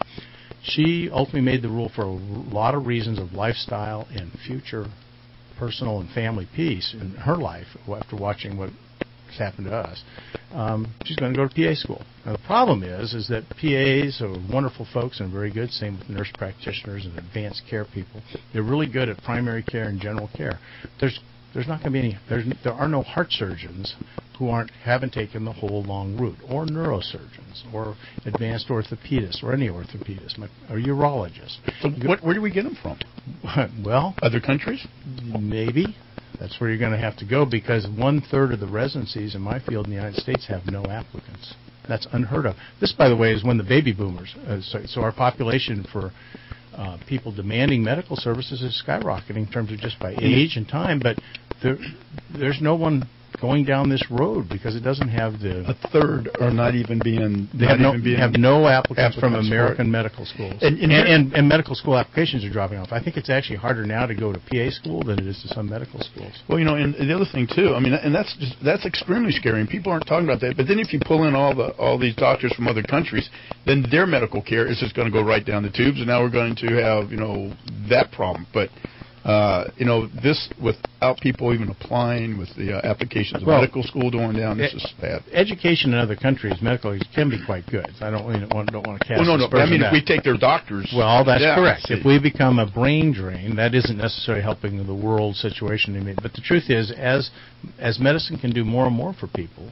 S11: she ultimately made the rule for a lot of reasons of lifestyle and future personal and family peace in her life after watching what happened to us. She's going to go to PA school. Now, the problem is that PAs are wonderful folks and very good, same with nurse practitioners and advanced care people. They're really good at primary care and general care. There's not going to be any, there are no heart surgeons who haven't taken the whole long route, or neurosurgeons, or advanced orthopedists, or any orthopedist, or urologists.
S2: So where do we get them from?
S11: Well,
S2: other countries?
S11: Maybe. That's where you're going to have to go, because 1/3 of the residencies in my field in the United States have no applicants. That's unheard of. This, by the way, is when the baby boomers. So our population for people demanding medical services is skyrocketing in terms of just by age and time. But there's no one going down this road because it doesn't have the...
S2: A third are not even being...
S11: They have no applicants from American medical schools. And medical school applications are dropping off. I think it's actually harder now to go to PA school than it is to some medical schools.
S2: Well, and the other thing, too, I mean, and that's extremely scary, and people aren't talking about that. But then if you pull in all these doctors from other countries, then their medical care is just going to go right down the tubes, and now we're going to have, that problem. But... this without people even applying, with the applications of medical school going down, this is bad.
S11: Education in other countries, medical can be quite good. I don't want to cast.
S2: No. I mean, if we take their doctors.
S11: Well, that's correct. If we become a brain drain, that isn't necessarily helping the world situation. But the truth is, as medicine can do more and more for people,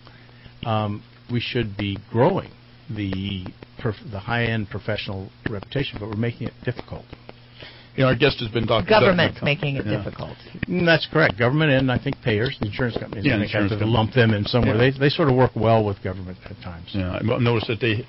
S11: we should be growing the high-end professional reputation, but we're making it difficult.
S2: Our guest has been Dr.
S4: Government's making it difficult.
S11: That's correct. Government and I think payers, the insurance companies, I think have to lump them in somewhere. Yeah. They sort of work well with government at times.
S2: Yeah, I noticed that they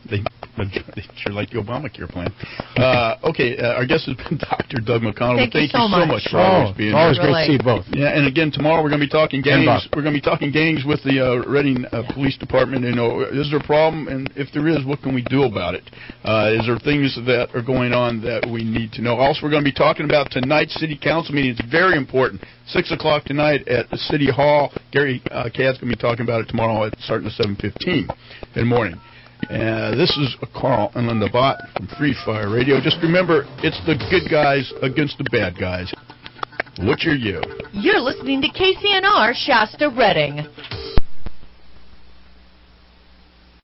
S2: sure like the Obamacare plan. Our guest has been Dr. Doug McConnell.
S4: Thank you so much
S2: for always being here.
S11: Always great to see you both.
S2: Yeah, and again, tomorrow we're going to be talking gangs. We're going to be talking gangs with the Reading Police Department. Is there a problem? And if there is, what can we do about it? Is there things that are going on that we need to know? Also, we're going to be talking about tonight's City Council meeting. It's very important. 6 o'clock tonight at the City Hall. Gary Cad's going to be talking about it tomorrow starting at 7:15 in the morning. This is Carl and Linda Bott from Free Fire Radio. Just remember, it's the good guys against the bad guys. Which are you?
S4: You're listening to KCNR Shasta Redding.